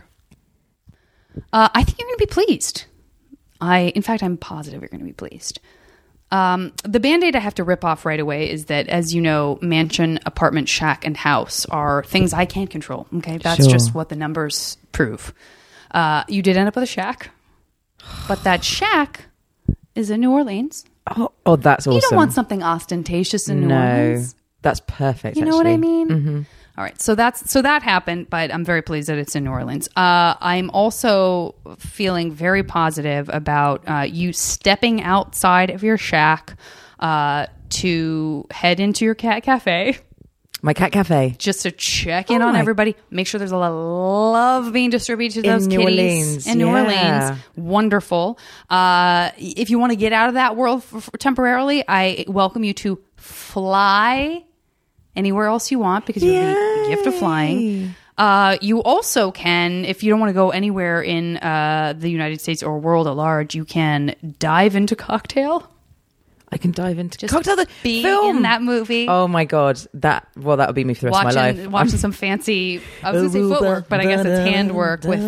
I think you're going to be pleased. In fact, I'm positive you're going to be pleased. The Band-Aid I have to rip off right away is that, as you know, mansion, apartment, shack, and house are things I can't control. Okay, that's just what the numbers prove. You did end up with a shack, but that shack is in New Orleans. Oh, that's awesome. You don't want something ostentatious in New Orleans. That's perfect. You know what I mean? Mm-hmm. All right, so that happened, but I'm very pleased that it's in New Orleans. I'm also feeling very positive about you stepping outside of your shack to head into your cat cafe. My cat cafe. Just to check in on everybody. Make sure there's a lot of love being distributed to those kitties. In New Orleans. Wonderful. If you want to get out of that world temporarily, I welcome you to fly anywhere else you want, because you have the gift of flying. You also can, if you don't want to go anywhere in the United States or world at large, you can dive into Cocktail. I can dive into just Cocktail, the film. In that movie. Oh my God. That would be me for the rest of my life. Watching some fancy, I was going to say footwork, but I guess it's handwork with,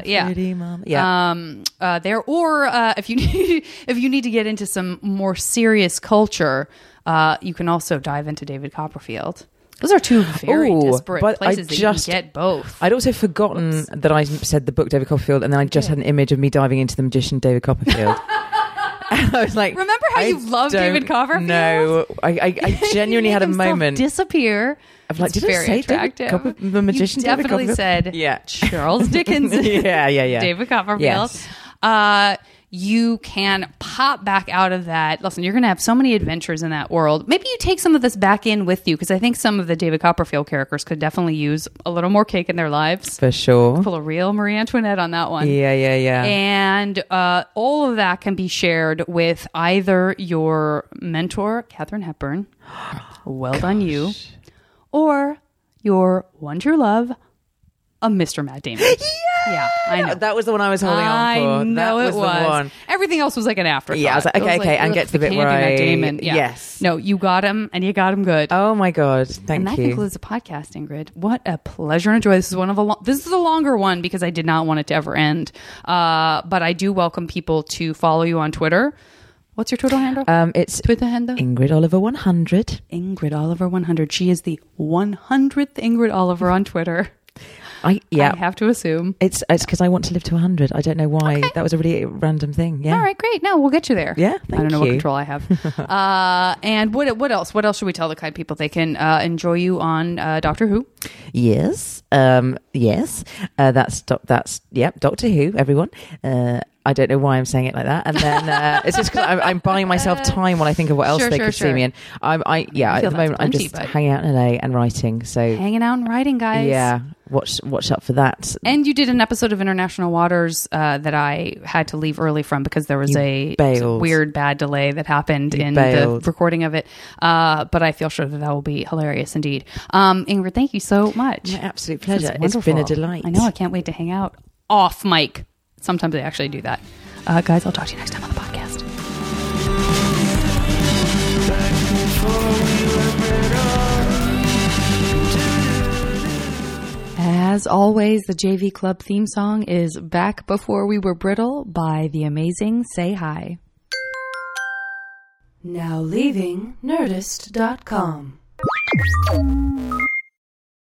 there. Or if you need to get into some more serious culture, you can also dive into David Copperfield. Those are two very disparate places that you can get both. I'd also forgotten that I said the book David Copperfield, and then I just had an image of me diving into the magician David Copperfield. And I was like, remember how you loved David Copperfield? No, I genuinely had a moment. Disappear. I'm like, did I say attractive. The magician? You definitely said, Charles Dickens. yeah. David Copperfield. Yes. You can pop back out of that. Listen, you're going to have so many adventures in that world. Maybe you take some of this back in with you, because I think some of the David Copperfield characters could definitely use a little more cake in their lives. For sure. Pull a real Marie Antoinette on that one. Yeah. And all of that can be shared with either your mentor, Katharine Hepburn, well done you, or your one true love, a Mr. Matt Damon. Yeah, I know. That was the one I was holding on for. I know that it was. The one. Everything else was like an afterthought. Yeah, I was like, okay, and get to the bit where Matt Damon. Yeah. Yes. No, you got him, and you got him good. Oh my God, thank you. And that concludes the podcast, Ingrid. What a pleasure and a joy. This is a longer one because I did not want it to ever end. But I do welcome people to follow you on Twitter. What's your Twitter handle? It's Twitter handle Ingrid Oliver 100. Ingrid Oliver 100. She is the 100th Ingrid Oliver on Twitter. I have to assume. It's because I want to live to 100. I don't know why. Okay. That was a really random thing. Yeah. All right, great. No, we'll get you there. Yeah, I don't know what control I have. And what else? What else should we tell the kind of people? They can enjoy you on Doctor Who. Yes. Yes. That's Doctor Who, everyone. I don't know why I'm saying it like that. And then it's just because I'm buying myself time while I think of what else they could see me in. At the moment, I'm just hanging out in LA and writing. So hanging out and writing, guys. Yeah, watch up for that. And you did an episode of International Waters that I had to leave early from because there was a weird bad delay that happened the recording of it. But I feel sure that will be hilarious indeed. Ingrid, thank you so much. My absolute pleasure. It's been a delight. I know. I can't wait to hang out off mic. Sometimes they actually do that. Guys, I'll talk to you next time on the podcast. As always, the JV Club theme song is Back Before We Were Brittle by the amazing Say Hi. Now leaving Nerdist.com.